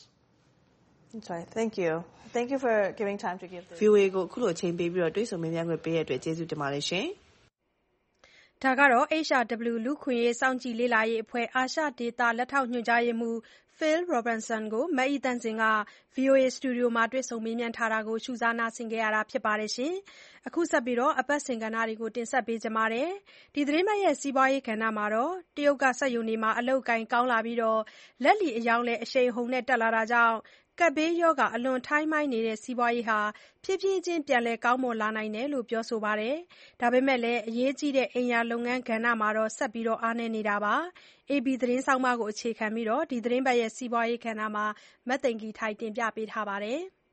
S21: That's right. Thank you. Thank you for giving time to give the V O A ကိုအခုလိုအချိန်ပေးပြီးတော့တွေ့ဆုံမေးမြန်းခွင့်ပေးရတဲ့အတွက်ကျေးဇူးတင်ပါတယ်ရှင်။
S2: ဒါကတော့ H R W လူ့ခွင့်ရေးစောင့်ကြည့်လေ့လာရေးအဖွဲ့အာရှဒေသလက်ထောက်ညွှန်ကြားရေးမှူး Phil Robertson ကိုမအိသန့်စင်က V O A စတူဒီယိုမှာတွေ့ဆုံမေးမြန်းထားတာကိုရှုစားနာဆင်ခဲ့ရတာဖြစ်ပါတယ်ရှင်။အခုဆက်ပြီးတော့အပတ်စဉ်ကဏ္ဍတွေကိုတင်ဆက်ပေးကြပါမယ်။ဒီသတင်းပတ်ရဲ့စီးပွားရေးကဏ္ဍမှာတော့တရုတ်ကစက်ရုံတွေမှာအလုပ်ကိုင်ကောင်းလာပြီးတော့လက်လီအယောင်းလဲအရှိန်အဟုန်နဲ့တက်လာတာကြောင့်ကပ်ဘေးရောဂါအလွန်ထိုင်းမိုင်းနေတဲ့စီးပွားရေးဟာဖြည်းဖြည်းချင်းပြန်လည်ကောင်းမွန်လာနိုင်တယ်လို့ပြောဆိုပါတယ်။ဒါပေမဲ့လည်းအရေးကြီးတဲ့အိမ်ယာလုပ်ငန်းကဏ္ဍမှာတော့ဆက်ပြီးအားနည်းနေတာပါ။ A B သတင်းဆောင်းပါးကိုအခြေခံပြီးဒီသတင်းပတ်ရဲ့စီးပွားရေးကဏ္ဍမှာမသိင်္ဂီထိုက်တင်ပြပေးထားပါတယ်။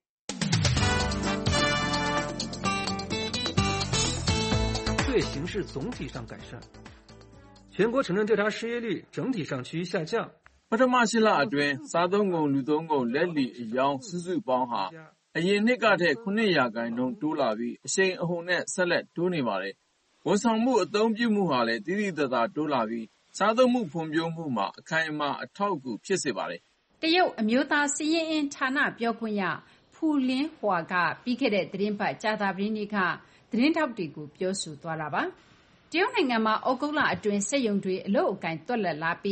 S3: 对形势总体上改善，全国城镇调查失业率整体上趋于下降。
S5: ပထမရှိလအတွင်းစားသုံးကုန်လူသုံးကုန်လက်လီအယောင်းစုစုပေါင်းဟာအရင်နှစ်ကထက်ခုနှစ်ရာခိုင်နှုန်းတိုးလာပြီးအရှိန်အဟုန်နဲ့ဆက်လက်တိုးနေပါတယ်။ဝန်ဆောင်မှုအသုံးပြုမှုဟာလည်းတိတိကျကျတိုးလာပြီးစားသုံးမှုဖွံ့ဖြိုးမှုမှာအခိုင်အမာအထောက်အကူဖြစ်စေပါတယ်
S23: ။တရုတ်အမျိုးသားစီးရင်အင်းဌာနပြောခွင့်ရဖူလင်းဟွာကပြီးခဲ့တဲ့သတင်းပတ်ကြာသပတေးနေ့ကသတင်းထောက်တွေကိုပြောဆိုသွားတာပါ။တရုတ်နိုင်ငံမှာဩဂုတ်လအတွင်းစက်ရုံတွေအလုပ်အကင်သွက်လက်လာပြီး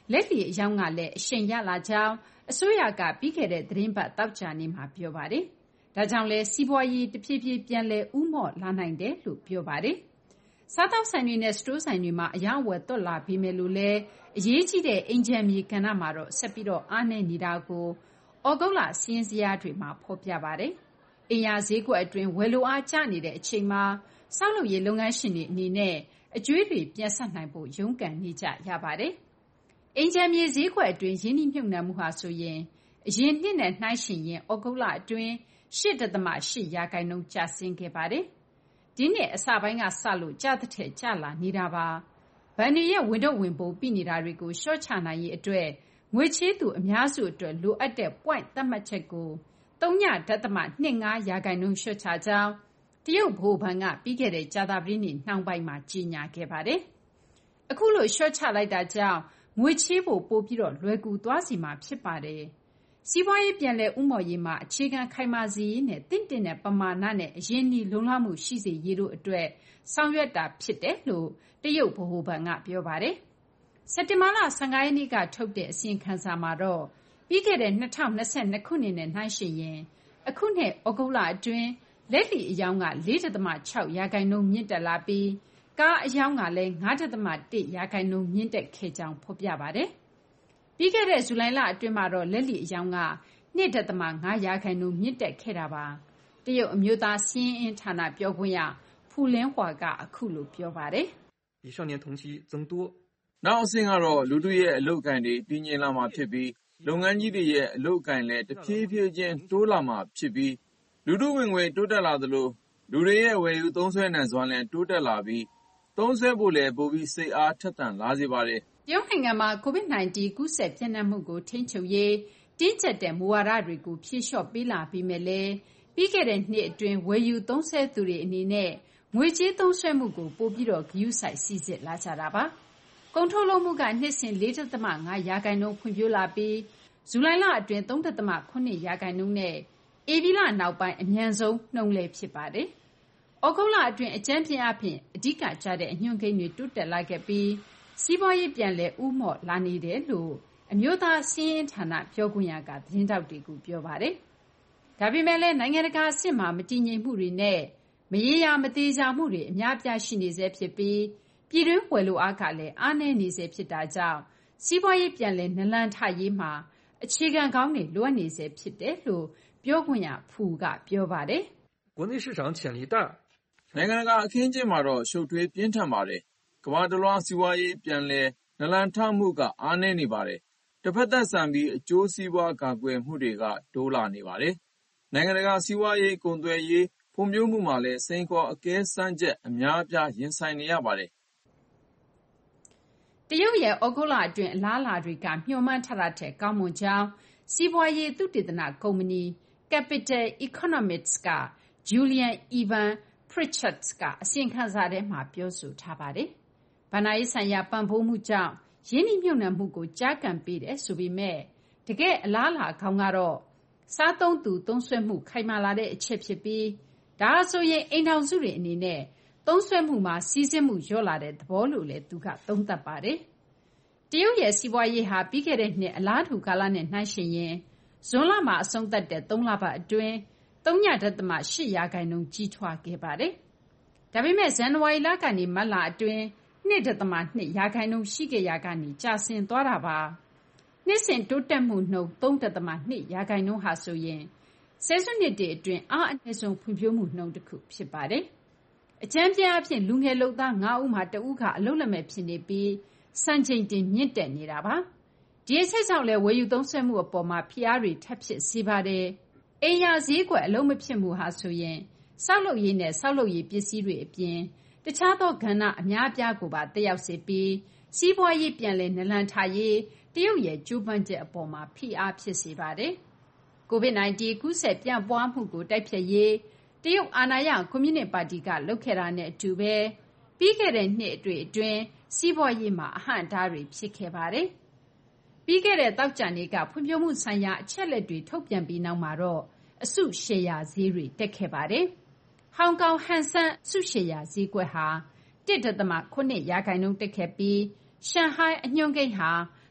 S23: လက်လီအယောင်ကလည်းအရှိန်ရလာကြောင်းအစိုးရကပြီးခဲ့တဲ့သတင်းပတ်သောကြာနေ့မှာပြောပါတယ်။ဒါကြောင့်လဲစီးပွားရေးတဖြည်းဖြည်းပြန်လည်ဦးမော့လာနိုင်တယ်လို့ပြောပါတယ်။စားသောက်ဆိုင်တွေနဲ့စတိုးဆိုင်တွေမှာအယောင်ဝယ်သွက်လာပြီးမယ်လို့လဲအရေးကြီးတဲ့အိမ်ခြံမြေကဏ္ဍမှာတော့ဆက်ပြီးတော့အားနည်းနေတာကိုဩဂုတ်လစီးရင်စရာတွေမှာဖော်ပြပါတယ်။အင်ယာဈေးကွက်အတွင်းဝယ်လိုအားကျနေတဲ့အချိန်မှာစောက်လုပ်ရေးလုပ်ငန်းရှင်တွေအနေနဲ့အကျွေးတွေပြန်ဆက်နိုင်ဖို့ရုန်းကန်နေကြရပါတယ်။အိမ်ခြံမြေဈေးကွက်အတွင်းရင်းနှီးမြှုပ်နှံမှုဟာဆိုရင်အရင်နှစ်နဲ့နှိုင်းယှဉ်ရင်ဩဂုတ်လအတွင်း ရှစ်ဒသမရှစ် ရာခိုင်နှုန်းကျဆင်းခဲ့ပါတယ်။ဒီနှစ်အစပိုင်းကစလို့ကျသထက်ကျလာနေတာပါ။ဘဏ်တွေရဲ့ဝန်ထုတ်ဝန်ပိုးပိနေတာတွေကိုလျှော့ချနိုင်ရေးအတွက်ငွေချေးသူအများစုအတွက်လိုအပ်တဲ့ point သတ်မှတ်ချက်ကိုသုံးဒသမ ၂၅ ရာခိုင်နှုန်းလျှော့ချကြောင်းတရုတ်ဗဟိုဘဏ်ကပြီးခဲ့တဲ့ကြာသပတေးနေ့နှောင်းပိုင်းမှာကြေညာခဲ့ပါတယ်။အခုလိုလျှော့ချလိုက်တာကြောင့်ငွေချေးဖို့ပိုပြီးတော့လွယ်ကူသွားစေမှာဖြစ်ပါတယ်။စီးပွားရေးပြန်လည်ဦးမော့ရေးမှာအခြေခံခိုင်မာစေရေးနဲ့တင့်တင့်တဲ့ပမာဏနဲ့အရင်းအနှီးလုံလောက်မှုရှိစေရေးတို့အတွက်ဆောင်ရွက်တာဖြစ်တယ်လို့တရုတ်ဗဟိုဘဏ်ကပြောပါတယ်။စက်တင်ဘာလ ၁၅ ရက်နေ့ကထုတ်တဲ့အစီရင်ခံစာမှာတော့ပြီးခဲ့တဲ့၂၀၂၂ ခုနှစ်နဲ့နှိုင်းယှဉ်ရင်အခုနှစ်ဩဂုတ်လအတွင်းလက်လီအယောင်က ၄ ဒသမ ၆ ရာခိုင်နှုန်းမြင့်တက်လာပြီးကားအယောင်ကလည်း ၅ ဒသမ ၁ ရာခိုင်နှုန်းမြင့်တက်ခဲ့ကြောင်းဖော်ပြပါတယ်။ပြီးခဲ့တဲ့ဇူလိုင်လအတွင်းမှာတော့လက်လီအယောင်က ၂ ဒသမ ၅ ရာခိုင်နှုန်းမြင့်တက်ခဲ့တာပါ။တရုတ်အမျိုးသားစီးရင်အင်းဌာနပြောခွင့်ရဖူလင်းဟွာကအခုလိုပြောပါတယ်
S3: ။比上年同期增多。
S5: နောက်အဆင့်ကတော့လူထုရဲ့အလုပ်ကိုင်တွေတည်ငြိမ်လာမှာဖြစ်ပြီးလုပ်ငန်းကြီးတွေရဲ့အလုပ်ကိုင်လည်းတဖြည်းဖြည်းချင်းတိုးလာမှာဖြစ်ပြီးလူထုဝင်ငွေတိုးတက်လာသလိုလူတွေရဲ့ဝယ်ယူသုံးစွဲနိုင်စွမ်းလည်းတိုးတက်လာပြီးသုံးစွဲဖို့လည်းပိုပြီးစိတ်အားထက်သန်လာစေပါတယ်
S23: ။တရုတ်နိုင်ငံမှာ ကိုဗစ် ၁၉ ကူးစက်ပြန့်နှံ့မှုကိုထိန်းချုပ်ရေးတင်းကျပ်တဲ့မူဝါဒတွေကိုဖြေလျှော့ပေးလာပြီးမဲ့လည်းပြီးခဲ့တဲ့နှစ်အတွင်းဝယ်ယူသုံးစွဲသူတွေအနေနဲ့ငွေကြေးသုံးစွဲမှုကိုပိုပြီးတော့ဂရုစိုက်စိစစ်လာကြတာပါ။ကုန်ထုတ်လုပ်မှုကနှစ်စဉ် ၄ ဒသမ ၅ ရာခိုင်နှုန်းဖွံ့ဖြိုးလာပြီးဇူလိုင်လအတွင်း ၃ ဒသမ ၇ ရာခိုင်နှုန်းနဲ့ဧပြီလနောက်ပိုင်းအမြန်ဆုံးနှုန်းလည်းဖြစ်ပါတယ်။ဩဂုတ်လအတွင်းအကြမ်းဖျင်းအားဖြင့်အဓိကကျတဲ့အညွှန်းကိန်းတွေတိုးတက်လာခဲ့ပြီးစီးပွားရေးပြန်လည်ဦးမော့လာနေတယ်လို့အမျိုးသားစီးရင်ဌာနပြောခွင့်ရကသတင်းတောက်တွေကိုပြောပါတယ်။ဒါပေမဲ့လည်းနိုင်ငံတကာအဆင့်မှာမတည်ငြိမ်မှုတွေနဲ့မရေရာမသေးချာမှုတွေအများပြားရှိနေဆဲဖြစ်ပြီးပြည်တွင်းဝယ်လိုအားကလည်းအားနည်းနေဆဲဖြစ်တာကြောင့်စီးပွားရေးပြန်လည်နလန်ထရေးမှာအခြေခံကောင်းတွေလိုအပ်နေဆဲဖြစ်တယ်လို့ပြောခွင့်ရဖူကပြောပါတယ်
S3: ။国内市场潜力大。
S5: နိုင်ငံတကာအခင်းကျင်းမှာတော့ရှုပ်ထွေးပြင်းထန်ပါတယ်။ကမ္ဘာတလွှားစီးပွားရေးပြန်လည်နလန်ထမှုကအားနည်းနေပါတယ်။တစ်ဖက်သက်ဆန်ပြီးအကျိုးစီးပွားကာကွယ်မှုတွေကတိုးလာနေပါတယ်။နိုင်ငံတကာစီးပွားရေးကုန်သွယ်ရေးဖွံ့ဖြိုးမှုမှာလည်းစိန်ခေါ်အကဲစမ်းချက်အများအပြားရင်ဆိုင်နေရပါတယ်
S23: ။တရုတ်ရဲ့ဩဂုတ်လအတွင်းအလားအလာတွေကမျှော်မှန်းထားတာထက်ကောင်းမွန်ကြောင်းစီးပွားရေးသုတေသနကုမ္ပဏီ Capital Economics က Julian Evan Pritchard ကအစီရင်ခံစာထဲမှာပြောဆိုထားပါတယ်။ဘဏ္ဍာရေးဆိုင်ရာပံ့ပိုးမှုကြောင့်ရင်းနှီးမြှုပ်နှံမှုကိုကျားကန်ပေးတယ်ဆိုပေမဲ့တကယ်အလားအလာကောင်းကတော့စားသုံးသူသုံးစွဲမှုခိုင်မာလာတဲ့အချက်ဖြစ်ပြီးဒါဆိုရင်အိမ်ထောင်စုတွေအနေနဲ့သုံးစွဲမှုမှာစီးဆင်းမှုလျော့လာတဲ့သဘောလို့လည်းသူကသုံးသပ်ပါတယ်။တရုတ်ရဲ့စီးပွားရေးဟာပြီးခဲ့တဲ့နှစ်အလားတူကာလနဲ့နှိုင်းယှဉ်ရင်ဇွန်လမှာအဆုံးသတ်တဲ့သုံးလပတ်အတွင်း ၃ ဒသမ ၈ ရာခိုင်နှုန်းကြီးထွားခဲ့ပါတယ်။ဒါပေမဲ့ဇန်နဝါရီလကနေမတ်လအတွင်း ၂ ဒသမ ၂ ရာခိုင်နှုန်းရှိခဲ့ရာကနေကျဆင်းသွားတာပါ။နှစ်စဉ်တိုးတက်မှုနှုန်း ၃ ဒသမ ၂ ရာခိုင်နှုန်းဟာဆိုရင်ဆယ်စုနှစ်တွေအတွင်းအားအနည်းဆုံးဖွံ့ဖြိုးမှုနှုန်းတစ်ခုဖြစ်ပါတယ်။အကြမ်းဖျင်းအားဖြင့်လူငယ်လုပ်သား ၅ ဦးမှာတဦးကအလုပ်လက်မဲ့ဖြစ်နေပြီးစံချိန်တင်မြင့်တက်နေတာပါ။ဒီအချက်ကြောင့်လည်းဝယ်ယူသုံးစွဲမှုအပေါ်မှာဖိအားတွေထပ်ဖြစ်စေပါတယ်။အိမ်ယာဈေးကွက်အလုံးမဖြစ်မှုဟာဆိုရင်ဆောက်လုပ်ရေးနဲ့ဆောက်လုပ်ရေးပစ္စည်းတွေအပြင်တခြားသောကဏ္ဍအများအပြားကိုပါတက်ရောက်စေပြီးစီးပွားရေးပြန်လည်နလန်ထရေးတရုတ်ရဲ့ကြိုးပမ်းချက်အပေါ်မှာဖိအားဖြစ်စေပါတယ်။ ကိုဗစ် ၁၉ ကူးစက်ပြန့်ပွားမှုကိုတိုက်ဖျက်ရေးတရုတ်အာဏာရကွန်မြူနစ်ပါတီကလုပ်ခဲ့တာနဲ့အတူပဲပြီးခဲ့တဲ့နှစ်အတွေ့အတွင်းစီးပွားရေးမှာအဟန့်အတားတွေဖြစ်ခဲ့ပါတယ်။ပြီးခဲ့တဲ့သောကြာနေ့ကဖွံ့ဖြိုးမှုဆိုင်ရာအချက်လက်တွေထုတ်ပြန်ပြီးနောက်မှာတော့အစုရှယ်ယာဈေးတွေတက်ခဲ့ပါတယ်။ဟောင်ကောင်ဟန်ဆန်အစုရှယ်ယာဈေးကွက်ဟာ ၁ ဒသမ ၇ ရာခိုင်နှုန်းတက်ခဲ့ပြီးရှန်ဟိုင်းအညွှန်းကိန်းဟာ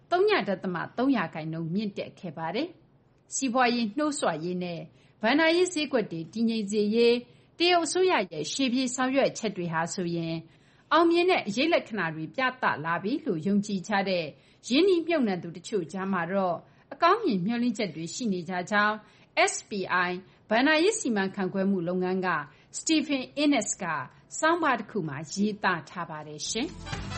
S23: သုံး ဒသမ သုံး ရာခိုင်နှုန်းမြင့်တက်ခဲ့ပါတယ်။စီးပွားရေးနှိုးဆွရေးနဲ့ဘဏ္ဍာရေးဈေးကွက်တွေတည်ငြိမ်စေရေးတရုတ်အစိုးရရဲ့ရှေ့ပြေးဆောင်ရွက်ချက်တွေဟာဆိုရင်အောင်မြင်တဲ့အရေးလက္ခဏာတွေပြသလာပြီလို့ယုံကြည်ကြတဲ့ရင်းနှီးမြှုပ်နှံသူတချို့ကြားမှာတော့အကောင်းမြင်မျှော်လင့်ချက်တွေရှိနေကြကြောင်း เอส ပီ အိုင် ဘဏ္ဍာရေးစီမံခန့်ခွဲမှုလုပ်ငန်းက Stephen Innes ကဆောင်းပါးတစ်ခုမှာရေးသားထားပါတယ်ရှင်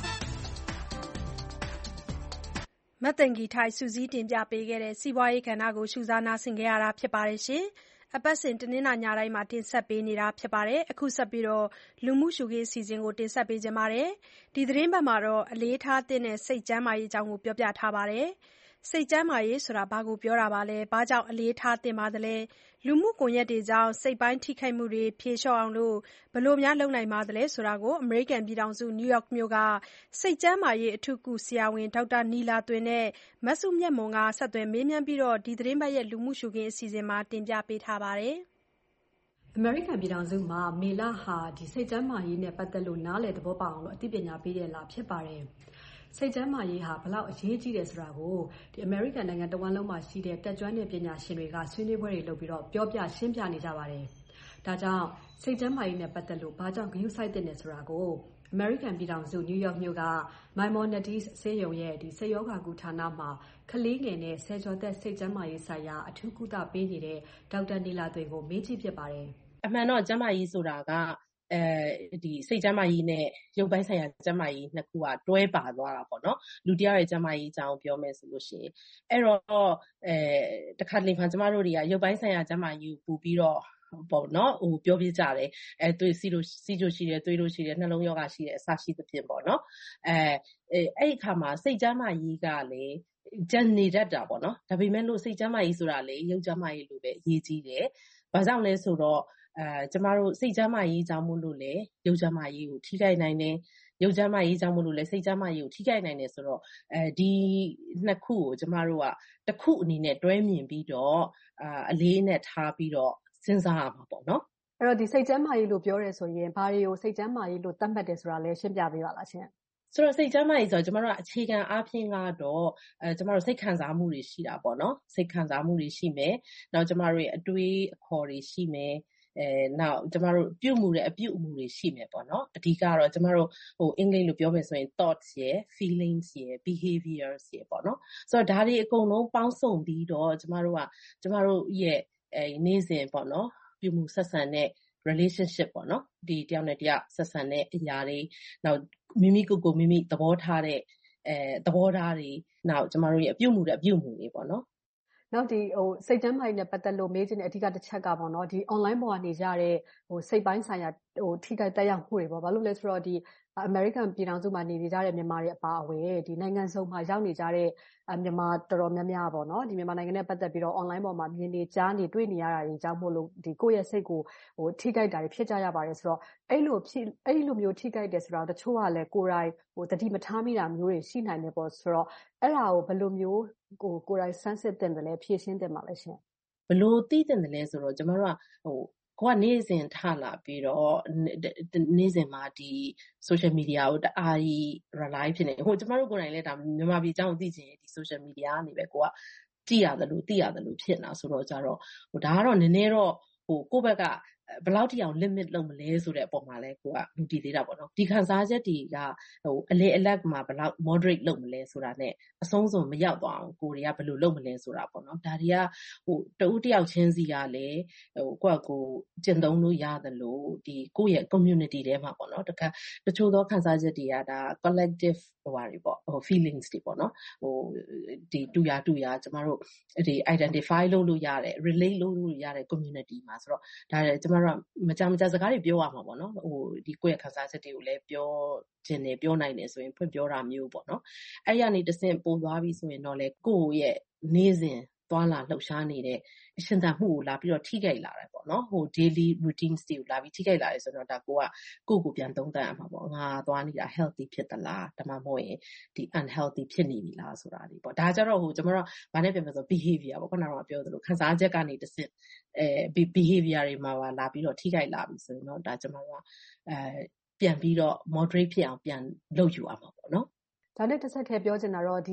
S2: မသိင်္ဂီထိုက်စုစည်းတင်ပြပေးခဲ့တဲ့စီးပွားရေးကဏ္ဍကိုရှုစားနားဆင်ခဲ့ရတာဖြစ်ပါတယ်ရှင်။အပတ်စဉ်တနင်္လာညတိုင်းမှာတင်ဆက်ပေးနေတာဖြစ်ပါတယ်။အခုဆက်ပြီးတော့လူမှုရှုခင်းအစီအစဉ်ကိုတင်ဆက်ပေးကြပါမယ်။ဒီသတင်းပတ်မှာတော့အလေးထားတဲ့စိတ်ကျန်းမာရေးအကြောင်းကိုပြောပြထားပါတယ်။စိတ်ကျန်းမာရေးဆိုတာဘာကိုပြောတာပါလဲ။ဘာကြောင့်အလေးထားသင့်ပါသလဲ။လူမှုကွန်ရက်တွေကြောင့်စိတ်ပိုင်းထိခိုက်မှုတွေဖြေလျှော့အောင်လို့ဘယ်လိုများလုပ်နိုင်ပါသလဲဆိုတာကိုအမေရိကန်ပြည်ထောင်စုနယူးယောက်မြို့ကစိတ်ကျန်းမာရေးအထူးကုဆရာဝန်ဒေါက်တာနီလာသွင်နဲ့မစုမြတ်မွန်ကဆက်သွယ်မေးမြန်းပြီးတော့ဒီသတင်းပတ်ရဲ့လူမှုရှုခင်းအစီအစဉ်မှာတင်ပြပေးထားပါတယ်
S7: ။အမေရိကန်ပြည်ထောင်စုမှာမေလဟာဒီစိတ်ကျန်းမာရေးနဲ့ပတ်သက်လို့နားလည်သဘောပေါက်အောင်လို့အသိပညာပေးတဲ့လဖြစ်ပါတယ်။စိတ်ကျန်းမာရေးဟာဘလောက်အရေးကြီးတယ်ဆိုတာကိုဒီအမေရိကန်နိုင်ငံတဝန်းလုံးမှာရှိတဲ့တက်ကြွတဲ့ပညာရှင်တွေကဆွေးနွေးပွဲတွေလုပ်ပြီးတော့ပြောပြရှင်းပြနေကြပါတယ်။ဒါကြောင့်စိတ်ကျန်းမာရေးနဲ့ပတ်သက်လို့ဘာကြောင့်ဂရုစိုက်တဲ့နေဆိုတာကိုအမေရိကန်ပြည်ထောင်စုနယူးယောက်မြို့က Maimonides ဆေးရုံရဲ့ဒီစိတ်ယောဂကုဌာနမှာကလေးငယ်နဲ့ဆယ်ကျော်သက်စိတ်ကျန်းမာရေးဆိုင်ရာအထူးကုသပေးနေတဲ့ဒေါက်တာနီလာသွင်ကိုမေးကြည့်ဖြစ်ပါတယ်
S8: ။အမှန်တော့ကျန်းမာရေးဆိုတာကအဲဒီစိတ်ကျန်းမာရေးနဲ့ရုပ်ပိုင်းဆိုင်ရာကျန်းမာရေးနှစ်ခုကတွဲပါသွားတာပေါ့နော်လူတယောက်ရဲ့ကျန်းမာရေးအကြောင်းပြောမယ်ဆိုလို့ရှိရင်အဲ့တော့အဲတခါတလေမှကျမတို့တွေကရုပ်ပိုင်းဆိုင်ရာကျန်းမာရေးကိုပူပြီးတော့ပေါ့နော်ဟိုပြောပြကြတယ်အဲသွေးစီလို့စီလို့ရှိတယ်သွေးလို့ရှိတယ်နှလုံးရောဂါရှိတယ်အစရှိသဖြင့်ပေါ့နော်အဲအဲ့ဒီအခါမှာစိတ်ကျန်းမာရေးကလည်းကျန်နေတတ်တာပေါ့နော်ဒါပေမဲ့လို့စိတ်ကျန်းမာရေးဆိုတာလေရုပ်ကျန်းမာရေးလိုပဲအရေးကြီးတယ်ဘာကြောင့်လဲဆိုတော့အဲကျမတို့စိတ်ကျန်းမာရေးကြောင့်မို့လို့လေရုပ်ကျန်းမာရေးကိုထိခိုက်နိုင်တယ်ရုပ်ကျန်းမာရေးကြောင့်မို့လို့လေစိတ်ကျန်းမာရေးကိုထိခိုက်နိုင်တယ်ဆိုတော့အဲဒီနှစ်ခုကိုကျမတို့ကတစ်ခုအနေနဲ့တွဲမြင်ပြီးတော့အာအလေးနဲ့ထားပြီးတော့စဉ်းစားရမှာပေါ့နော်
S7: အဲ့တော့ဒီစိတ်ကျန်းမာရေးလို့ပြောရဲဆိုရင်ဘာတွေကိုစိတ်ကျန်းမာရေးလို့သတ်မှတ်တယ်ဆိုတာလည်းရှင်းပြပေးပါလားရှင်
S8: ဆိုတော့စိတ်ကျန်းမာရေးဆိုတော့ကျမတို့အခြေခံအားဖြင့်ကတော့အဲကျမတို့စိတ်ခံစားမှုတွေရှိတာပေါ့နော်စိတ်ခံစားမှုတွေရှိမယ်နောက်ကျမတို့ရဲ့အတွေးအခေါ်တွေရှိမယ်အဲနောက်ကျမတို့ပြုမှုတဲ့အပြုအမူတွေရှိမယ်ပေါ့နော်အဓိကတော့ကျမတို့ဟိုအင်္ဂလိပ်လိုပြောမယ်ဆိုရင် thoughts ရယ် feelings ရယ် behaviors ရယ်ပေါ့နော်ဆိုတော့ဒါတွေအကုန်လုံးပေါင်းစုံပြီးတော့ကျမတို့ကကျမတို့ရဲ့အဲနေ့စဉ်ပေါ့နော်ပြုမှုဆက်ဆံတဲ့ relationship ပေါ့နော်ဒီတယောက်နဲ့တယောက်ဆက်ဆံတဲ့အရာတွေနောက်မိမိကိုယ်ကိုမိမိသဘောထားတဲ့အဲသဘောထားတွေနောက်ကျမတို့ရဲ့အပြုမှုတဲ့အပြုမှုတွေပေါ့နော်
S7: နောက်ဒီဟိုစိတ်ကျန်းမာရေးနဲ့ပတ်သက်လို့မေးချင်တဲ့အဓိကတစ်ချက်ကပေါ့နော်ဒီ online ပေါ်ကနေကြတဲ့ဟိုစိတ်ပိုင်းဆိုင်ရာဟိုထိခိုက်တက်ရောက်မှုတွေပေါ့ဘာလို့လဲဆိုတော့ဒီအမေရိကန်ပြည်ထောင်စုမှာနေနေကြတဲ့မြန်မာတွေအပါအဝင်ဒီနိုင်ငံစုံမှာရောက်နေကြတဲ့မြန်မာတော်တော်များများပေါ့နော်ဒီမြန်မာနိုင်ငံနဲ့ပတ်သက်ပြီးတော့ online ပေါ်မှာမြင်နေကြားနေတွေ့နေရတာတွေကြောင့်မို့လို့ဒီကိုယ့်ရဲ့စိတ်ကိုဟိုထိခိုက်တာတွေဖြစ်ကြရပါတယ်ဆိုတော့အဲ့လိုဖြစ်အဲ့လိုမျိုးထိခိုက်တယ်ဆိုတော့တချို့ကလည်းကိုယ်တိုင်ဟိုတတိမထားမိတာမျိုးတွေရှိနိုင်တယ်ပေါ့ဆိုတော့အဲ့ဒါကိုဘယ်လိုမျိုးကိုကိုယ်တိုင်ဆန်းစစ်တင်တယ်လဲဖြည့်ရှင်းတင်ပါလဲရှင်
S8: ဘယ်လိုသိတင်တယ်လဲဆိုတော့ကျမတို့ကဟိုကိုကနေ့စဉ်ထလာပြီးတော့နေ့စဉ်မှာဒီ social media ကိုတအားကြီး rely ဖြစ်နေဟိုကျမတို့ကိုယ်တိုင်လည်းဒါမြန်မာပြည်အကြောင်းသိချင်ဒီ social media ကနေပဲကိုကကြည့်ရတယ်လို့သိရတယ်လို့ဖြစ်နေတာဆိုတော့ကြတော့ဟိုဒါကတော့နည်းနည်းတော့ဟိုကိုယ့်ဘက်ကဘယ်လောက်ထိအောင် limit လုပ်မလဲဆိုတဲ့အပေါ်မှာလဲကိုကလူတည်သေးတာပေါ့နော်ဒီခံစားချက်တွေကဟိုအလေအလတ်မှာဘယ်လောက် moderate လုပ်မလဲဆိုတာ ਨੇ အဆုံးစွန်မရောက်သွားအောင်ကိုတွေကဘယ်လိုလုပ်မလဲဆိုတာပေါ့နော်ဒါတွေကဟိုတဦးတယောက်ချင်းစီကလည်းဟိုကိုယ့်ကိုကျင့်သုံးလို့ရတယ်လို့ဒီကိုယ့်ရဲ့ community ထဲမှာပေါ့နော်တခါတချို့သောခံစားချက်တွေကဒါ collective ဟိုဟာတွေပေါ့ဟို feelings တွေပေါ့နော်ဟိုဒီတူရတူရကျမတို့ဒီ identify လုပ်လို့ရတယ် relate လုပ်လို့ရတဲ့ community မှာဆိုတော့ဒါကျမတို့မကြမကြစကားတွေပြောရမှာပေါ့နော်ဟိုဒီကိုယ့်ရဲ့ခံစားချက်တွေကိုလည်းပြောခြင်းနဲ့ပြောနိုင်တယ်ဆိုရင်ဖွင့်ပြောတာမျိုးပေါ့နော်အဲ့ဒီကနေတဆင့်ပို့သွားပြီဆိုရင်တော့လေကိုယ့်ရဲ့နေ့စဉ်သွားလာလှုပ်ရှားနေတဲ့အရှင်သန်မှုကိုလာပြီးတော့ထိခိုက်လာတယ်ပေါ့နော်ဟို daily routines တွေကိုလာပြီးထိခိုက်လာတယ်ဆိုတော့ဒါကိုကကိုယ့်ကိုပြန်သုံးသပ်ရမှာပေါ့ငါသွားနေတာ healthy ဖြစ်သလားဒါမှမဟုတ်ရင်ဒီ unhealthy ဖြစ်နေပြီလားဆိုတာဒီပေါ့ဒါကြတော့ဟိုကျွန်တော်တို့ဘာနဲ့ပြန်ပြောဆို behavior ပေါ့ခုနကပြောသလိုခံစားချက်ကနေတဆင့်အဲ behavior တွေမှာလာပြီးတော့ထိခိုက်လာပြီဆိုရင်တော့ဒါကျွန်တော်တို့ကအဲပြန်ပြီးတော့ moderate ဖြစ်အောင်ပြန်လုပ်ယူရမှာပေါ့နော်
S7: ဒါနဲ့တစ်ဆက်တည်းပြောချင်တာတော့ဒီ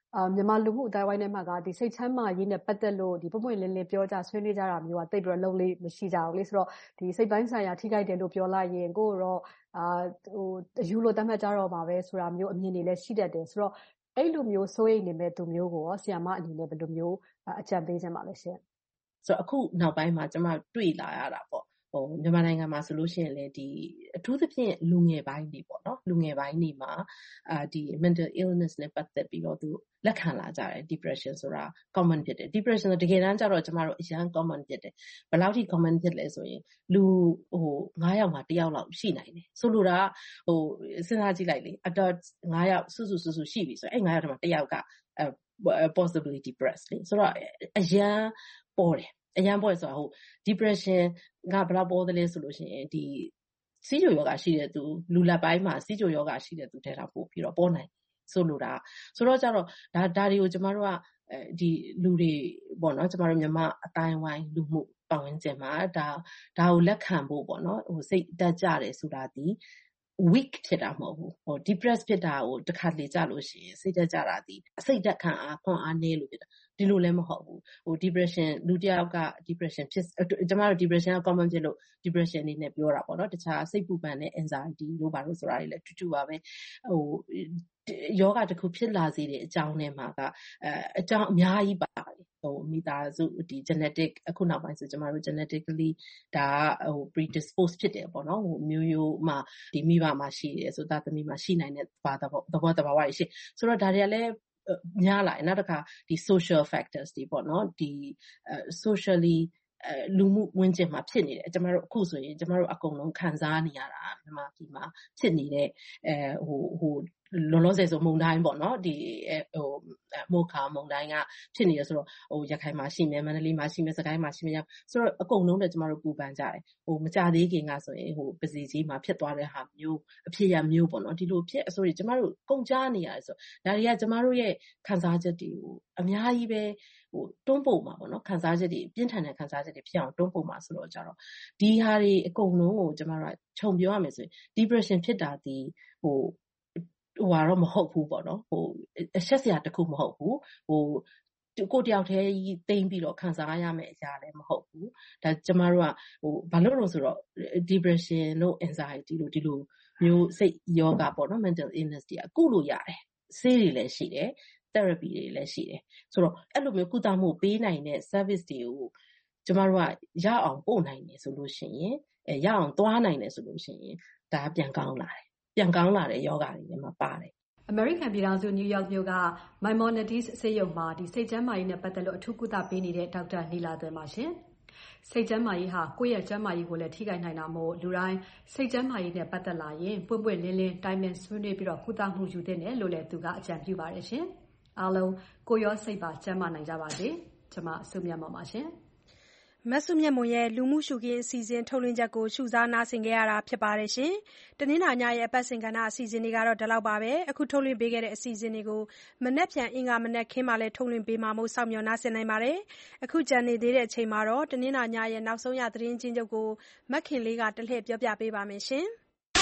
S7: မြန်မာလူမှုအသိုင်းအဝိုင်းထဲမှာကစိတ်ချမ်းသာရေးနဲ့ပတ်သက်လို့ပွင့်ပွင့်လင်းလင်းပြောကြဆွေးနွေးကြတာမျိုးကသိပ်ပြီးတော့လုပ်လေ့မရှိကြဘူးလေ။ဆိုတော့စိတ်ပိုင်းဆိုင်ရာထိခိုက်တယ်လို့ပြောလိုက်ရင်ကိုယ့်ကိုတော့အရူးလို့သတ်မှတ်ကြတော့မှာပဲဆိုတာမျိုးအမြင်တွေလည်းရှိတတ်တယ်။ဆိုတော့အဲ့လိုမျိုးစိုးရိမ်နေမဲ့သူမျိုးကိုရောဆရာမအနေနဲ့ဘယ်လိုမျိုးအကြံပေးချင်ပါလဲရှင့်
S8: ။ဆိုတော့အခုနောက်ပိုင်းမှာကျမတွေ့လာရတာပေါ့ဟိုမြန်မာနိုင်ငံမှာဆိုလို့ရှိရင်လေဒီအထူးသဖြင့်လူငယ်ပိုင်းတွေပေါ့နော်လူငယ်ပိုင်းတွေမှာအာဒီ mental illness နဲ့ပတ်သက်ပြီးတော့သူလက်ခံလာကြတယ် depression ဆိုတာ common ဖြစ်တယ် depression ဆိုတကယ်တမ်းကျတော့ကျမတို့အရန် common ဖြစ်တယ်ဘယ်လောက်ထိ common ဖြစ်လဲဆိုရင်လူဟိုနineယောက်မှာတစ်ယောက်လောက်ရှိနိုင်တယ်ဆိုလိုတာဟိုစဉ်းစားကြည့်လိုက်လေ adult nineယောက်စုစုစုစုရှိပြီဆိုရင်အဲ့nineယောက်ထဲမှာတစ်ယောက်က possibly depressed လေဆိုတော့အရန်ပေါ်တယ်အရန်ပေါ်ဆိုတာဟို depression ကဘယ်လောက်ပေါ်သလဲဆိုလို့ရှိရင်ဒီစီးချိုယောဂရှိတဲ့သူလူလက်ပိုင်းမှာစီးချိုယောဂရှိတဲ့သူထဲတာပို့ပြီးတော့ပေါ်နိုင်ဆိုလိုတာဆိုတော့ကြတော့ဒါဒါတွေကိုကျမတို့ကအဲဒီလူတွေပေါ့နော်ကျမတို့မြန်မာအတိုင်းဝိုင်းလူမှုပတ်ဝန်းကျင်မှာဒါဒါကိုလက်ခံဖို့ပေါ့နော်ဟိုစိတ်တက်ကြတယ်ဆိုတာဒီ weak ဖြစ်တာမဟုတ်ဘူးဟို depressed ဖြစ်တာကိုတစ်ခါလေကြလို့ရှိရင်စိတ်တက်ကြတာဒီစိတ်တက်ခံအားခွန်အားနည်းလို့ဖြစ်တာဒီလိုလည်းမဟုတ်ဘူးဟို depression လူတစ်ယောက်က depression ဖြစ်ကျမတို့ depression က common ဖြစ်လို့ depression နေနဲ့ပြောတာပေါ့နော်တခြားစိတ်ပူပန်တဲ့ anxiety လို့ပါလို့ဆိုတာတွေလည်းတူတူပါပဲဟိုယောဂတစ်ခုဖြစ်လာစေတဲ့အကြောင်းထဲမှာကအအကြောင်းအများကြီးပါတယ်ဟိုမိသားစုဒီ genetic အခုနောက်ပိုင်းဆိုကျမတို့ genetically ဒါဟို predisposed ဖြစ်တယ်ပေါ့နော်ဟိုမျိုးရိုးမှာဒီမိဘမှာရှိတယ်ဆိုသားသမီးမှာရှိနိုင်တဲ့ဘာသဘောသဘောတဘာဝတွေရှိဆိုတော့ဒါတွေကလည်းများလာနောက်တစ်ခါဒီ social factors တွေပေါ့နော်ဒီ socially အဲလူမှုဝင်ကျင်မှာဖြစ်နေတယ်ကျမတို့အခုဆိုရင်ကျမတို့အကုန်လုံးခံစားနေရတာမြန်မာပြည်မှာဖြစ်နေတဲ့အဲဟိုဟိုလောလောဆယ်ဆိုမုံတိုင်းပေါ့နော်ဒီဟိုမိုခါမုံတိုင်းကဖြစ်နေရဆိုတော့ဟိုရခိုင်မှာရှိမယ်မန္တလေးမှာရှိမယ်စကိုင်းမှာရှိမယ်ဆိုတော့အကုန်လုံးလည်းကျမတို့ပူပန်ကြတယ်ဟိုမကြသေးခင်ကဆိုရင်ဟိုပစီကြီးမှာဖြစ်သွားတဲ့ဟာမျိုးအဖြစ်ရမျိုးပေါ့နော်ဒီလိုဖြစ်အဆိုရင်ကျမတို့ကုန်ကြနေရတယ်ဆိုဒါတွေကကျမတို့ရဲ့ခံစားချက်တွေကိုအများကြီးပဲဟိုတွန်းပို့မှာပေါ့နော်ခံစားချက်တွေပြင်းထန်တဲ့ခံစားချက်တွေဖြစ်အောင်တွန်းပို့မှာဆိုတော့ကြတော့ဒီဟာတွေအကုန်လုံးကိုကျမတို့ကခြုံပြောရမယ်ဆိုရင် depression ဖြစ်တာဒီဟိုဟိုကတော့မဟုတ်ဘူးပေါ့နော်ဟိုအဆက်စရာတစ်ခုမဟုတ်ဘူးဟိုကိုတယောက်တည်းတိမ့်ပြီးတော့ခံစားရမယ့်အရာလည်းမဟုတ်ဘူးဒါကျမတို့ကဟိုဘာလို့လို့ဆိုတော့ depression တို့ anxiety တို့ဒီလိုမျိုးစိတ်ယောဂပေါ့နော် mental illness တွေအခုလို့ရတယ်ဆေးတွေလည်းရှိတယ် therapy တွေလည်းရှိတယ်ဆိုတော့အဲ့လိုမျိုးကုသမှုပေးနိုင်တဲ့ service တွေကိုကျမတို့ကရအောင်ပို့နိုင်တယ်ဆိုလို့ရှိရင်အဲရအောင်သွားနိုင်တယ်ဆိုလို့ရှိရင်ဒါပြန်ကောင်းလာတယ်ပြန်ကောင်းလာတဲ့ယောဂတွေလည်းမပါတယ်
S7: အမေရိကန်ပြည်ထောင်စုနယူးယောက်မြို့က Maimonides ဆေးရုံမှာဒီစိတ်ကျန်းမာရေးနဲ့ပတ်သက်လို့အထူးကုသပေးနေတဲ့ဒေါက်တာနီလာသွယ်ပါရှင်စိတ်ကျန်းမာရေးဟာကိုယ့်ရဲ့ကျန်းမာရေးကိုလည်းထိခိုက်နိုင်တာမို့လူတိုင်းစိတ်ကျန်းမာရေးနဲ့ပတ်သက်လာရင်ပွင့်ပွင့်လင်းလင်းတိုင်ပင်ဆွေးနွေးပြီးတော့ကုသမှုယူသင့်တယ်လို့လည်းသူကအကြံပြုပါတယ်ရှင်အားလုံးကိုရောစိတ်ပါကျန်းမာနိုင်ကြပါစေကျွန်မဆုမြတ်မောင်ပါရှင်မဆုမြတ်မွန်ရဲ့လူမှုရှုခင်းအစီအစဉ်ထုတ်လွှင့်ချက်ကိုရှုစားနားဆင်ခဲ့ရတာဖြစ်ပါတယ်ရှင်တနင်္လာညရဲ့အပတ်စဉ်ကဏ္ဍအစီအစဉ်တွေကတော့ဒီလောက်ပါပဲအခုထုတ်လွှင့်ပေးခဲ့တဲ့အစီအစဉ်တွေကိုမနက်ဖြန်အင်္ဂါမနက်ခင်းမှာလည်းထုတ်လွှင့်ပေးမှာမို့စောင့်မျှော်နားဆင်နိုင်ပါတယ်အခုကြံနေသေးတဲ့အချိန်မှာတော့တနင်္လာညရဲ့နောက်ဆုံးရသတင်းချင်းချုပ်ကိုမက်ခင်လေးကတလှည့်ပြောပြပေးပါမယ်ရှင်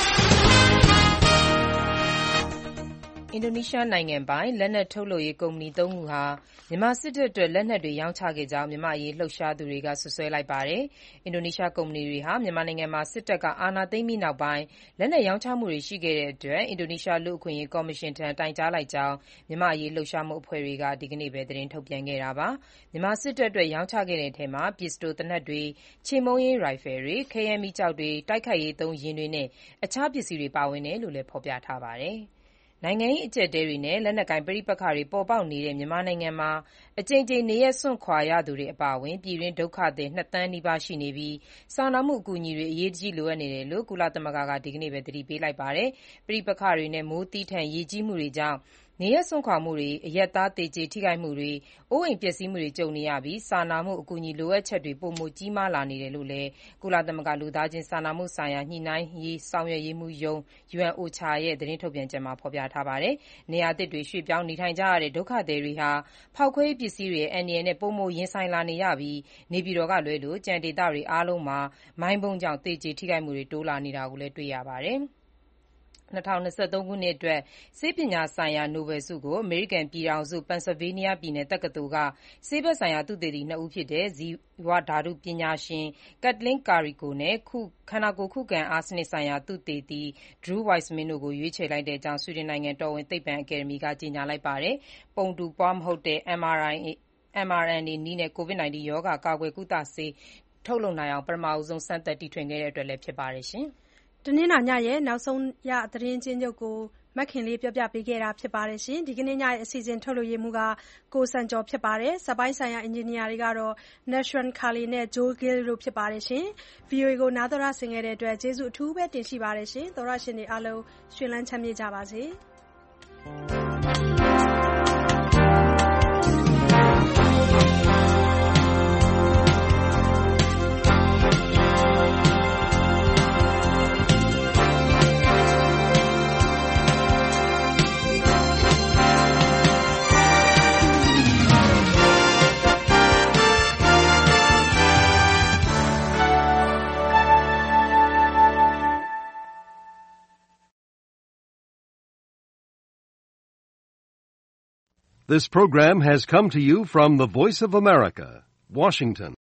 S4: အင်ဒိုနီးရှားနိုင်ငံပိုင်လက်နက်ထုတ်လုပ်ရေးကုမ္ပဏီသုံးခုဟာမြန်မာစစ်တပ်အတွက်လက်နက်တွေရောင်းချခဲ့ကြောင်းမြန်မာ့အရေးလှုပ်ရှားသူတွေကစွပ်စွဲလိုက်ပါတယ်။အင်ဒိုနီးရှားကုမ္ပဏီတွေဟာမြန်မာနိုင်ငံမှာစစ်တပ်ကအာဏာသိမ်းပြီးနောက်ပိုင်းလက်နက်ရောင်းချမှုတွေရှိခဲ့တဲ့အတွက်အင်ဒိုနီးရှားလူ့အခွင့်အရေးကော်မရှင်ထံတိုင်ကြားလိုက်ကြောင်းမြန်မာ့အရေးလှုပ်ရှားမှုအဖွဲ့တွေကဒီကနေ့ပဲသတင်းထုတ်ပြန်ခဲ့တာပါ။မြန်မာစစ်တပ်အတွက်ရောင်းချခဲ့တဲ့အထဲမှာပစ္စတိုသေနတ်တွေ၊ချေမှုန်းရေးရိုင်ဖယ်တွေ၊ခဲယမ်းမီးကျောက်တွေ၊တိုက်ခိုက်ရေးသုံးယာဉ်တွေနဲ့အခြားပစ္စည်းတွေပါဝင်တယ်လို့လည်းဖော်ပြထားပါတယ်။နိုင်ငံရေးအကျပ်အတည်းတွေနဲ့လက်နက်ကိုင်ပဋိပက္ခတွေပေါ်ပေါက်နေတဲ့မြန်မာနိုင်ငံမှာအကြိမ်ကြိမ်နေရပ်စွန့်ခွာရသူတွေအပါအဝင်ပြည်တွင်းဒုက္ခသည်နှစ်သန်းနီးပါးရှိနေပြီးစာနာမှုအကူအညီတွေအရေးတကြီးလိုအပ်နေတယ်လို့ကုလသမဂ္ဂကဒီကနေ့ပဲသတိပေးလိုက်ပါတယ်။ပဋိပက္ခတွေနဲ့မိုးသီးထန်ရေကြီးမှုတွေကြောင့်နေရပ်စွန့်ခွာမှုတွေအရပ်သားသေကြေထိခိုက်မှုတွေအိုးအိမ်ပျက်စီးမှုတွေကြုံနေရပြီးစာနာမှုအကူအညီလိုအပ်ချက်တွေပိုမိုကြီးမားလာနေတယ်လို့လည်းကုလသမဂ္ဂလူသားချင်းစာနာမှုဆိုင်ရာညှိနှိုင်းရေးဆောင်ရွက်ရေးမှူးရုံး ယူအန် အိုချာ ရဲ့သတင်းထုတ်ပြန်ချက်မှာဖော်ပြထားပါတယ်။နေရာသစ်တွေရွှေ့ပြောင်းနေထိုင်ကြရတဲ့ဒုက္ခသည်တွေဟာဖောက်ခွဲရေးပစ္စည်းတွေရဲ့အန္တရာယ်နဲ့ပိုမိုရင်ဆိုင်လာနေရပြီးနေပြည်တော်ကလွဲလို့ကျန်ဒေသတွေအားလုံးမှာမိုင်းဗုံးကြောင့်သေကြေထိခိုက်မှုတွေတိုးလာနေတာကိုလည်းတွေ့ရပါတယ်။၂၀၂၃ ခုနှစ်အတွက်ဆေးပညာဆိုင်ရာနိုဘယ်ဆုကိုအမေရိကန်ပြည်ထောင်စု Pennsylvania ပြည်နယ်တက္ကသိုလ်ကဆေးဘက်ဆိုင်ရာသုတေသီနှစ်ဦးဖြစ်တဲ့ဇီဝဓာတုပညာရှင် Kathleen Karikó နဲ့ခန္ဓာကိုယ်ခုခံအားစနစ်ဆိုင်ရာသုတေသီ Drew Weissman တို့ကိုရွေးချယ်လိုက်ကြောင်း ဆွီဒင်နိုင်ငံတော်ဝင်သိပ္ပံအကယ်ဒမီကကြေညာလိုက်ပါတယ်။ ပုံတူပွားမဟုတ်တဲ့ em R N A နည်းနဲ့ ကိုဗစ် ၁၉ ရောဂါကာကွယ်ကုသဆေးထုတ်လုပ်နိုင်အောင်ပထမဆုံးစမ်းသပ်တီထွင်ခဲ့တဲ့အတွက်လည်းဖြစ်ပါတယ်။
S2: တနင်္လာညရဲ့နောက်ဆုံးရသတင်းချင်းချုပ်ကိုမခင်လေးပြောပြပေးခဲ့တာပါ။ဒီကနေ့ညရဲ့အစီအစဉ်ထုတ်လုပ်ရေးမှူးကကိုစံကျော်ဖြစ်ပါတယ်။ဇာတ်ပိုင်းဆိုင်ရာအင်ဂျင်နီယာတွေကတော့ Nashwan Kali နဲ့ Joe Gill တို့ဖြစ်ပါတယ်။ ဗွီအိုအေကိုနားတော်တာဆင်ခဲ့တဲ့အတွက်ကျေးဇူးအထူးပဲတင်ရှိပါတယ်။သောတရှင်တွေအားလုံးရှင်လန်းချမ်းမြေ့ကြပါစေ။
S9: This program has come to you from the Voice of America, Washington.